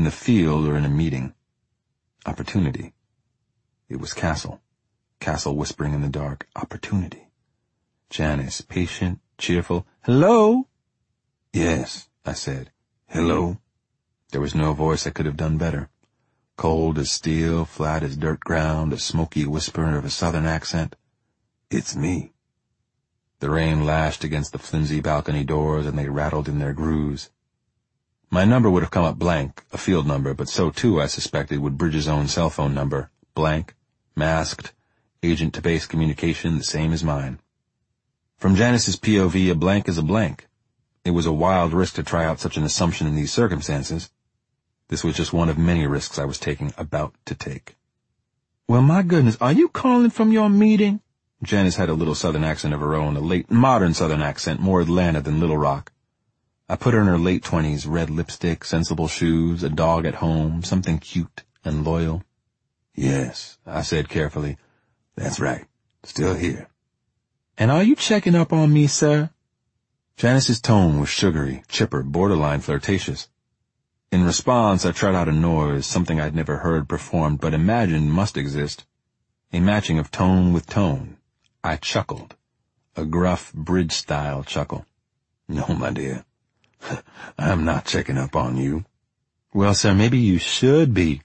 [SPEAKER 1] or in a meeting. Opportunity. It was Castle. Castle whispering in the dark. Opportunity. Janice, patient, cheerful. "Hello?" "Yes," I said. "Hello?" There was no voice that could have done better. Cold as steel, flat as dirt ground, a smoky whisper of a southern accent. "It's me." The rain lashed against the flimsy balcony doors, and they rattled in their grooves. My number would have come up blank, a field number, but so too, I suspected, would Bridges' own cell phone number, blank, masked, agent-to-base communication, the same as mine. From Janice's POV, a blank is a blank. It was a wild risk to try out such an assumption in these circumstances. This was just one of many risks I was about to take. "Well, my goodness, are you calling from your meeting?" Janice had a little southern accent of her own, a late modern southern accent, more Atlanta than Little Rock. I put her in her late 20s, red lipstick, sensible shoes, a dog at home, something cute and loyal. "Yes," I said carefully. "That's right. Still here." "And are you checking up on me, sir?" Janice's tone was sugary, chipper, borderline flirtatious. In response, I tried out a noise, something I'd never heard performed but imagined must exist. A matching of tone with tone. I chuckled. A gruff, bridge-style chuckle. "No, my dear. I'm not checking up on you." "Well, sir, maybe you should be."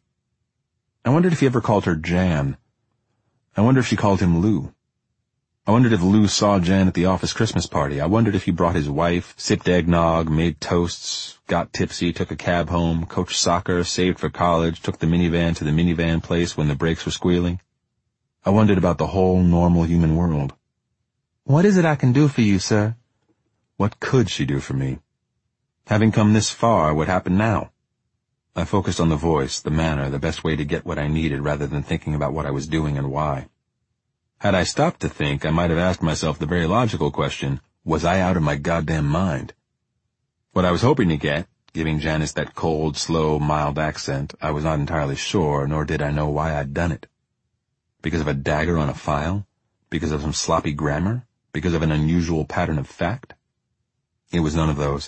[SPEAKER 1] I wondered if he ever called her Jan. I wondered if she called him Lou. I wondered if Lou saw Jan at the office Christmas party. I wondered if he brought his wife, sipped eggnog, made toasts, got tipsy, took a cab home, coached soccer, saved for college, took the minivan to the minivan place when the brakes were squealing. I wondered about the whole normal human world. "What is it I can do for you, sir?" What could she do for me? Having come this far, what happened now? I focused on the voice, the manner, the best way to get what I needed rather than thinking about what I was doing and why. Had I stopped to think, I might have asked myself the very logical question, was I out of my goddamn mind? What I was hoping to get, giving Janice that cold, slow, mild accent, I was not entirely sure, nor did I know why I'd done it. Because of a dagger on a file? Because of some sloppy grammar? Because of an unusual pattern of fact? It was none of those.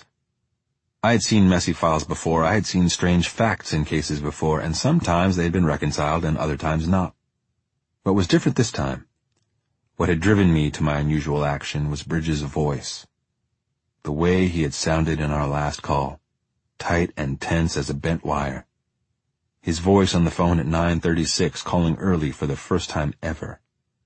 [SPEAKER 1] I had seen messy files before, I had seen strange facts in cases before, and sometimes they had been reconciled and other times not. What was different this time? What had driven me to my unusual action was Bridges' voice. The way he had sounded in our last call, tight and tense as a bent wire. His voice on the phone at 9:36, calling early for the first time ever.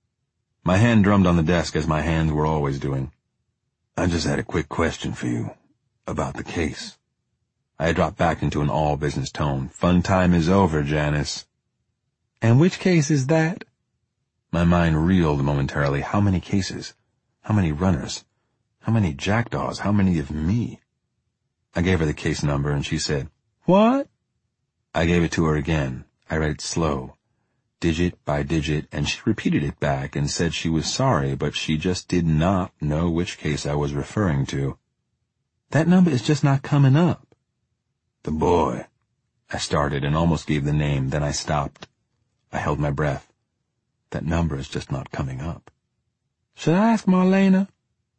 [SPEAKER 1] My hand drummed on the desk as my hands were always doing. "I just had a quick question for you. About the case." I had dropped back into an all-business tone. "Fun time is over, Janice." "And which case is that?" My mind reeled momentarily. How many cases? How many runners? How many jackdaws? How many of me? I gave her the case number, and she said, "What?" I gave it to her again. I read it slow, digit by digit, and she repeated it back and said she was sorry, but she just did not know which case I was referring to. "That number is just not coming up." "The boy," I started and almost gave the name, then I stopped. I held my breath. "That number is just not coming up." "Should I ask Marlena?"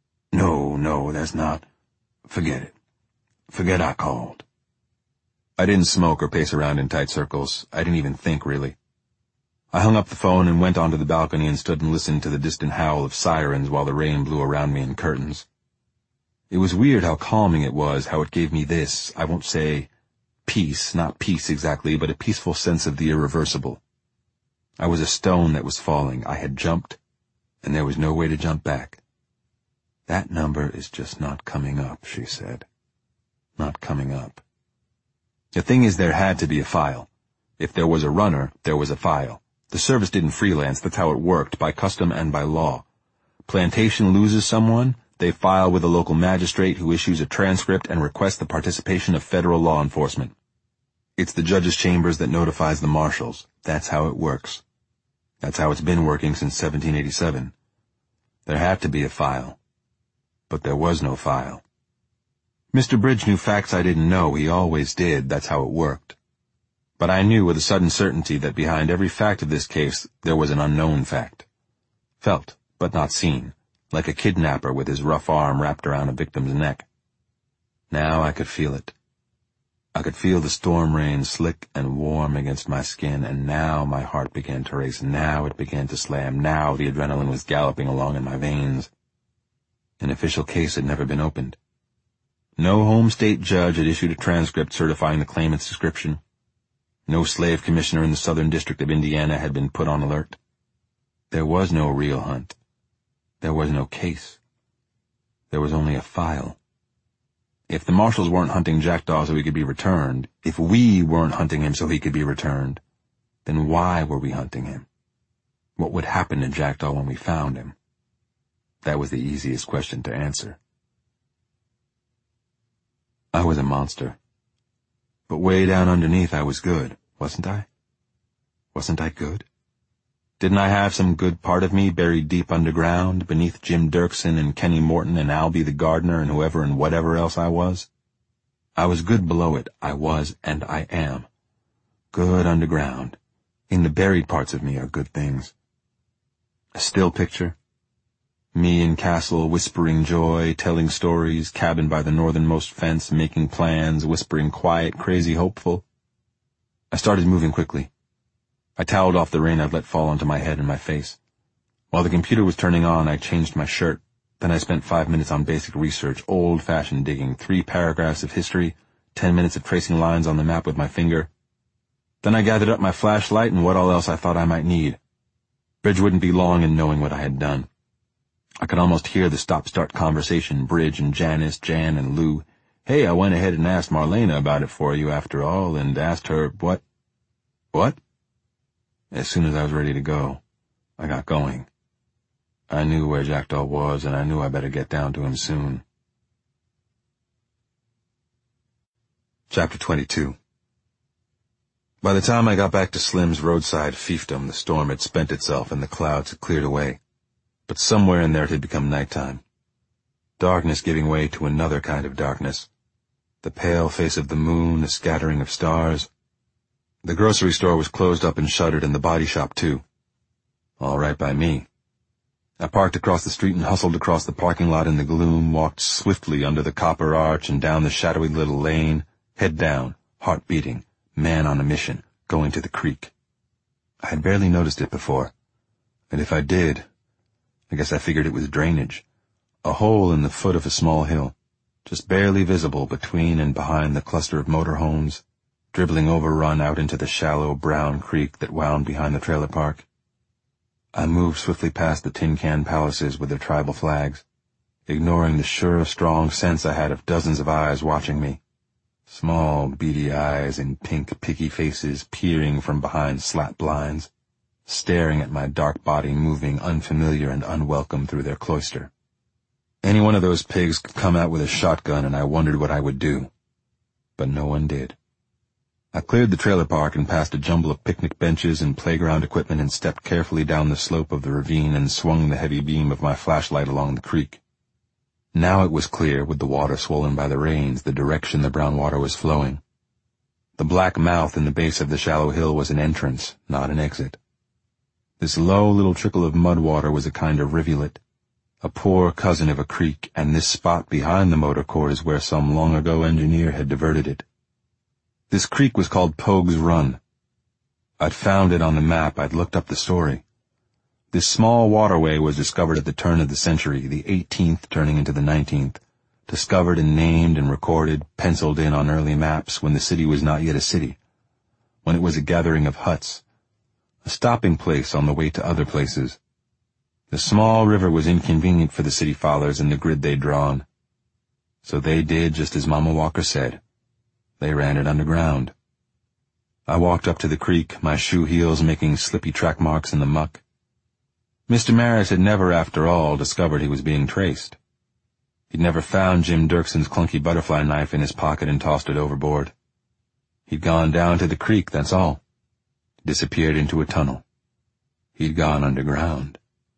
[SPEAKER 1] No, that's not. Forget it. Forget I called." I didn't smoke or pace around in tight circles. I didn't even think, really. I hung up the phone and went onto the balcony and stood and listened to the distant howl of sirens while the rain blew around me in curtains. It was weird how calming it was, how it gave me this, I won't say peace, not peace exactly, but a peaceful sense of the irreversible. I was a stone that was falling. I had jumped, and there was no way to jump back. "That number is just not coming up," she said. Not coming up. The thing is, there had to be a file. If there was a runner, there was a file. The service didn't freelance, that's how it worked, by custom and by law. Plantation loses someone, they file with a local magistrate who issues a transcript and requests the participation of federal law enforcement. It's the judge's chambers that notifies the marshals. That's how it works. That's how it's been working since 1787. There had to be a file. But there was no file. Mr. Bridge knew facts I didn't know. He always did. That's how it worked. But I knew with a sudden certainty that behind every fact of this case there was an unknown fact. Felt, but not seen. Like a kidnapper with his rough arm wrapped around a victim's neck. Now I could feel it. I could feel the storm rain slick and warm against my skin, and now my heart began to race. Now it began to slam. Now the adrenaline was galloping along in my veins. An official case had never been opened. No home state judge had issued a transcript certifying the claimant's description. No slave commissioner in the Southern District of Indiana had been put on alert. There was no real hunt. There was no case. There was only a file. If the marshals weren't hunting Jackdaw so he could be returned, if we weren't hunting him so he could be returned, then why were we hunting him? What would happen to Jackdaw when we found him? That was the easiest question to answer. I was a monster. But way down underneath I was good, wasn't I? Wasn't I good? Didn't I have some good part of me buried deep underground, beneath Jim Dirksen and Kenny Morton and Albie the gardener and whoever and whatever else I was? I was good below it. I was, and I am. Good underground. In the buried parts of me are good things. A still picture. Me in Castle, whispering joy, telling stories, cabin by the northernmost fence, making plans, whispering quiet, crazy, hopeful. I started moving quickly. I toweled off the rain I'd let fall onto my head and my face. While the computer was turning on, I changed my shirt. Then I spent 5 minutes on basic research, old-fashioned digging, 3 paragraphs of history, 10 minutes of tracing lines on the map with my finger. Then I gathered up my flashlight and what all else I thought I might need. Bridge wouldn't be long in knowing what I had done. I could almost hear the stop-start conversation, Bridge and Janice, Jan and Lou. Hey, I went ahead and asked Marlena about it for you after all, and asked her, what? What? As soon as I was ready to go, I got going. I knew where Jackdaw was, and I knew I better get down to him soon. Chapter 22. By the time I got back to Slim's roadside fiefdom, the storm had spent itself and the clouds had cleared away. But somewhere in there it had become nighttime. Darkness giving way to another kind of darkness. The pale face of the moon, a scattering of stars. The grocery store was closed up and shuttered, and the body shop too. All right by me. I parked across the street and hustled across the parking lot in the gloom, walked swiftly under the copper arch and down the shadowy little lane, head down, heart beating, man on a mission, going to the creek. I had barely noticed it before, and if I did, I guess I figured it was drainage, a hole in the foot of a small hill, just barely visible between and behind the cluster of motorhomes, dribbling overrun out into the shallow brown creek that wound behind the trailer park. I moved swiftly past the tin can palaces with their tribal flags, ignoring the sure, strong sense I had of dozens of eyes watching me. Small, beady eyes and pink, picky faces peering from behind slat blinds, staring at my dark body moving unfamiliar and unwelcome through their cloister. Any one of those pigs could come out with a shotgun and I wondered what I would do. But no one did. I cleared the trailer park and passed a jumble of picnic benches and playground equipment and stepped carefully down the slope of the ravine and swung the heavy beam of my flashlight along the creek. Now it was clear, with the water swollen by the rains, the direction the brown water was flowing. The black mouth in the base of the shallow hill was an entrance, not an exit. This low little trickle of mud water was a kind of rivulet, a poor cousin of a creek, and this spot behind the motor court is where some long-ago engineer had diverted it. This creek was called Pogue's Run. I'd found it on the map. I'd looked up the story. This small waterway was discovered at the turn of the century, the 18th turning into the 19th, discovered and named and recorded, penciled in on early maps when the city was not yet a city, when it was a gathering of huts, a stopping place on the way to other places. The small river was inconvenient for the city fathers and the grid they'd drawn. So they did just as Mama Walker said. They ran it underground. I walked up to the creek, my shoe heels making slippy track marks in the muck. Mr. Maris had never, after all, discovered he was being traced. He'd never found Jim Dirksen's clunky butterfly knife in his pocket and tossed it overboard. He'd gone down to the creek, that's all. Disappeared into a tunnel. He'd gone underground.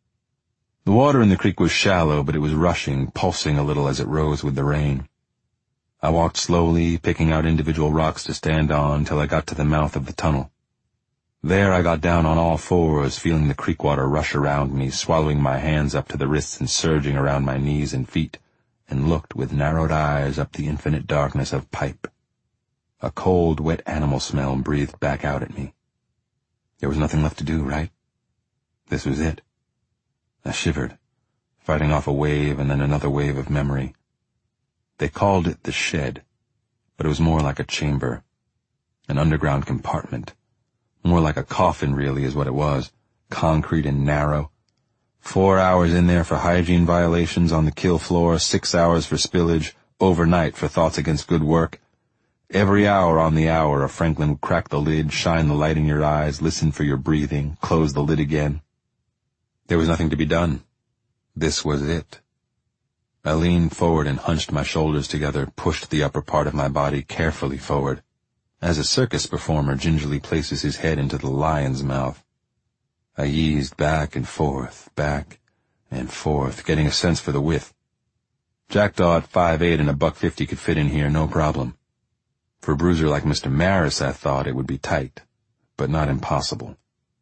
[SPEAKER 1] The water in the creek was shallow, but it was rushing, pulsing a little as it rose with the rain. I walked slowly, picking out individual rocks to stand on till I got to the mouth of the tunnel. There I got down on all fours, feeling the creek water rush around me, swallowing my hands up to the wrists and surging around my knees and feet, and looked with narrowed eyes up the infinite darkness of pipe. A cold, wet animal smell breathed back out at me. There was nothing left to do, right? This was it. I shivered, fighting off a wave and then another wave of memory. They called it the shed, but it was more like a chamber, an underground compartment. More like a coffin, really, is what it was, concrete and narrow. 4 hours in there for hygiene violations on the kill floor, 6 hours for spillage, overnight for Thoughts Against Good Work. Every hour on the hour, a Franklin would crack the lid, shine the light in your eyes, listen for your breathing, close the lid again. There was nothing to be done. This was it. I leaned forward and hunched my shoulders together, pushed the upper part of my body carefully forward, as a circus performer gingerly places his head into the lion's mouth. I eased back and forth, getting a sense for the width. Jackdaw at 5'8" and a $150 could fit in here, no problem. For a bruiser like Mr. Maris, I thought it would be tight, but not impossible.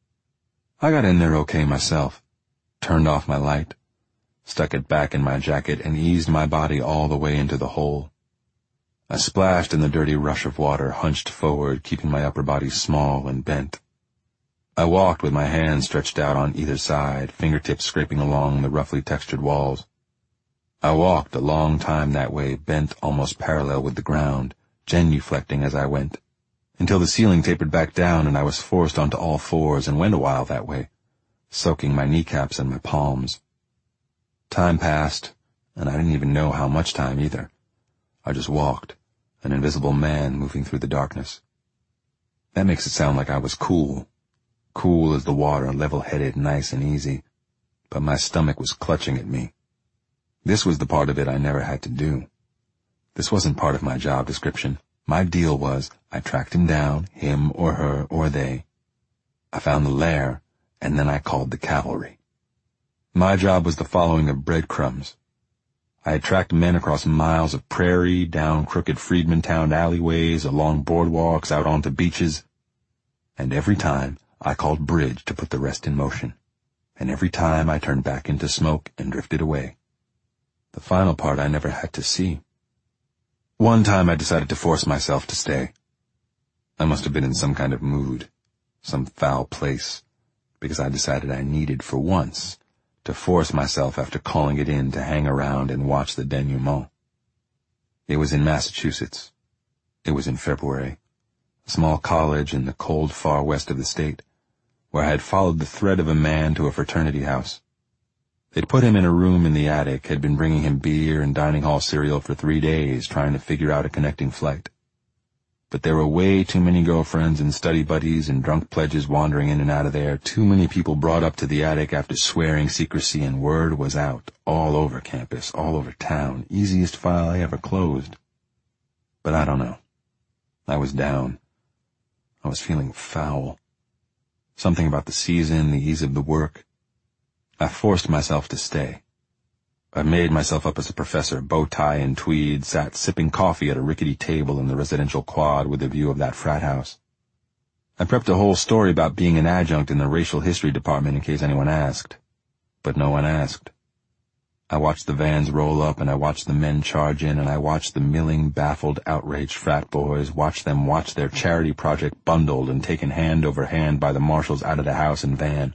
[SPEAKER 1] I got in there okay myself, turned off my light, stuck it back in my jacket, and eased my body all the way into the hole. I splashed in the dirty rush of water, hunched forward, keeping my upper body small and bent. I walked with my hands stretched out on either side, fingertips scraping along the roughly textured walls. I walked a long time that way, bent almost parallel with the ground, genuflecting as I went, until the ceiling tapered back down and I was forced onto all fours and went a while that way, soaking my kneecaps and my palms. Time passed, and I didn't even know how much time either. I just walked, an invisible man moving through the darkness. That makes it sound like I was cool as the water, level-headed, nice and easy, but my stomach was clutching at me. This was the part of it I never had to do. This wasn't part of my job description. My deal was, I tracked him down, him or her or they. I found the lair, and then I called the cavalry. My job was the following of breadcrumbs. I had tracked men across miles of prairie, down crooked Freedmantown alleyways, along boardwalks, out onto beaches, and every time I called bridge to put the rest in motion, and every time I turned back into smoke and drifted away. The final part I never had to see. One time I decided to force myself to stay. I must have been in some kind of mood, some foul place, because I decided I needed, for once, to force myself after calling it in to hang around and watch the denouement. It was in Massachusetts. It was in February, a small college in the cold far west of the state, where I had followed the thread of a man to a fraternity house. They'd put him in a room in the attic, had been bringing him beer and dining hall cereal for 3 days, trying to figure out a connecting flight. But there were way too many girlfriends and study buddies and drunk pledges wandering in and out of there, too many people brought up to the attic after swearing secrecy, and word was out, all over campus, all over town, easiest file I ever closed. But I don't know. I was down. I was feeling foul. Something about the season, the ease of the work. I forced myself to stay. I made myself up as a professor, bow tie and tweed, sat sipping coffee at a rickety table in the residential quad with a view of that frat house. I prepped a whole story about being an adjunct in the racial history department in case anyone asked. But no one asked. I watched the vans roll up, and I watched the men charge in, and I watched the milling, baffled, outraged frat boys, watch them watch their charity project bundled and taken hand over hand by the marshals out of the house and van.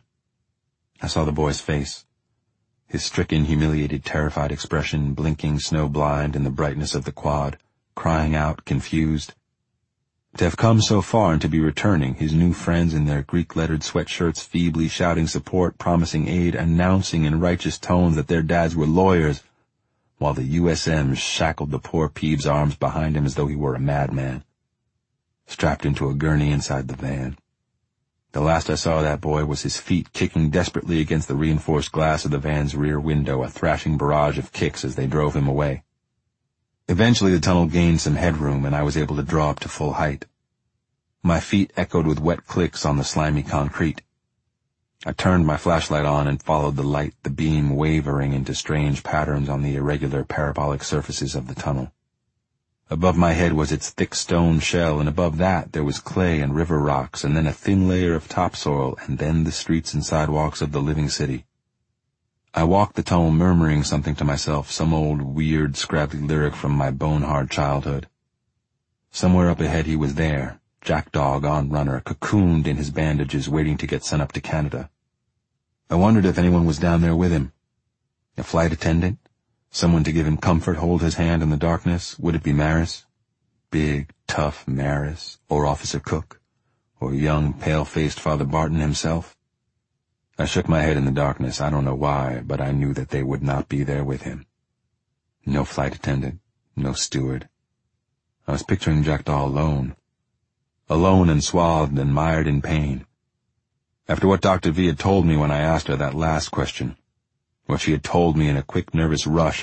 [SPEAKER 1] I saw the boy's face, his stricken, humiliated, terrified expression blinking snow-blind in the brightness of the quad, crying out, confused. To have come so far and to be returning, his new friends in their Greek-lettered sweatshirts feebly shouting support, promising aid, announcing in righteous tones that their dads were lawyers, while the USMs shackled the poor Peeves' arms behind him as though he were a madman, strapped into a gurney inside the van. The last I saw of that boy was his feet kicking desperately against the reinforced glass of the van's rear window, a thrashing barrage of kicks as they drove him away. Eventually the tunnel gained some headroom, and I was able to draw up to full height. My feet echoed with wet clicks on the slimy concrete. I turned my flashlight on and followed the light, the beam wavering into strange patterns on the irregular parabolic surfaces of the tunnel. Above my head was its thick stone shell, and above that there was clay and river rocks, and then a thin layer of topsoil, and then the streets and sidewalks of the living city. I walked the tunnel murmuring something to myself, some old, weird, scrappy lyric from my bone-hard childhood. Somewhere up ahead he was there, Jackdaw on runner, cocooned in his bandages, waiting to get sent up to Canada. I wondered if anyone was down there with him. A flight attendant? Someone to give him comfort, hold his hand in the darkness? Would it be Maris? Big, tough Maris, or Officer Cook, or young, pale-faced Father Barton himself? I shook my head in the darkness. I don't know why, but I knew that they would not be there with him. No flight attendant, No steward. I was picturing Jackdaw alone. Alone and swathed and mired in pain. After what Dr. V had told me when I asked her that last question, what she had told me in a quick, nervous rush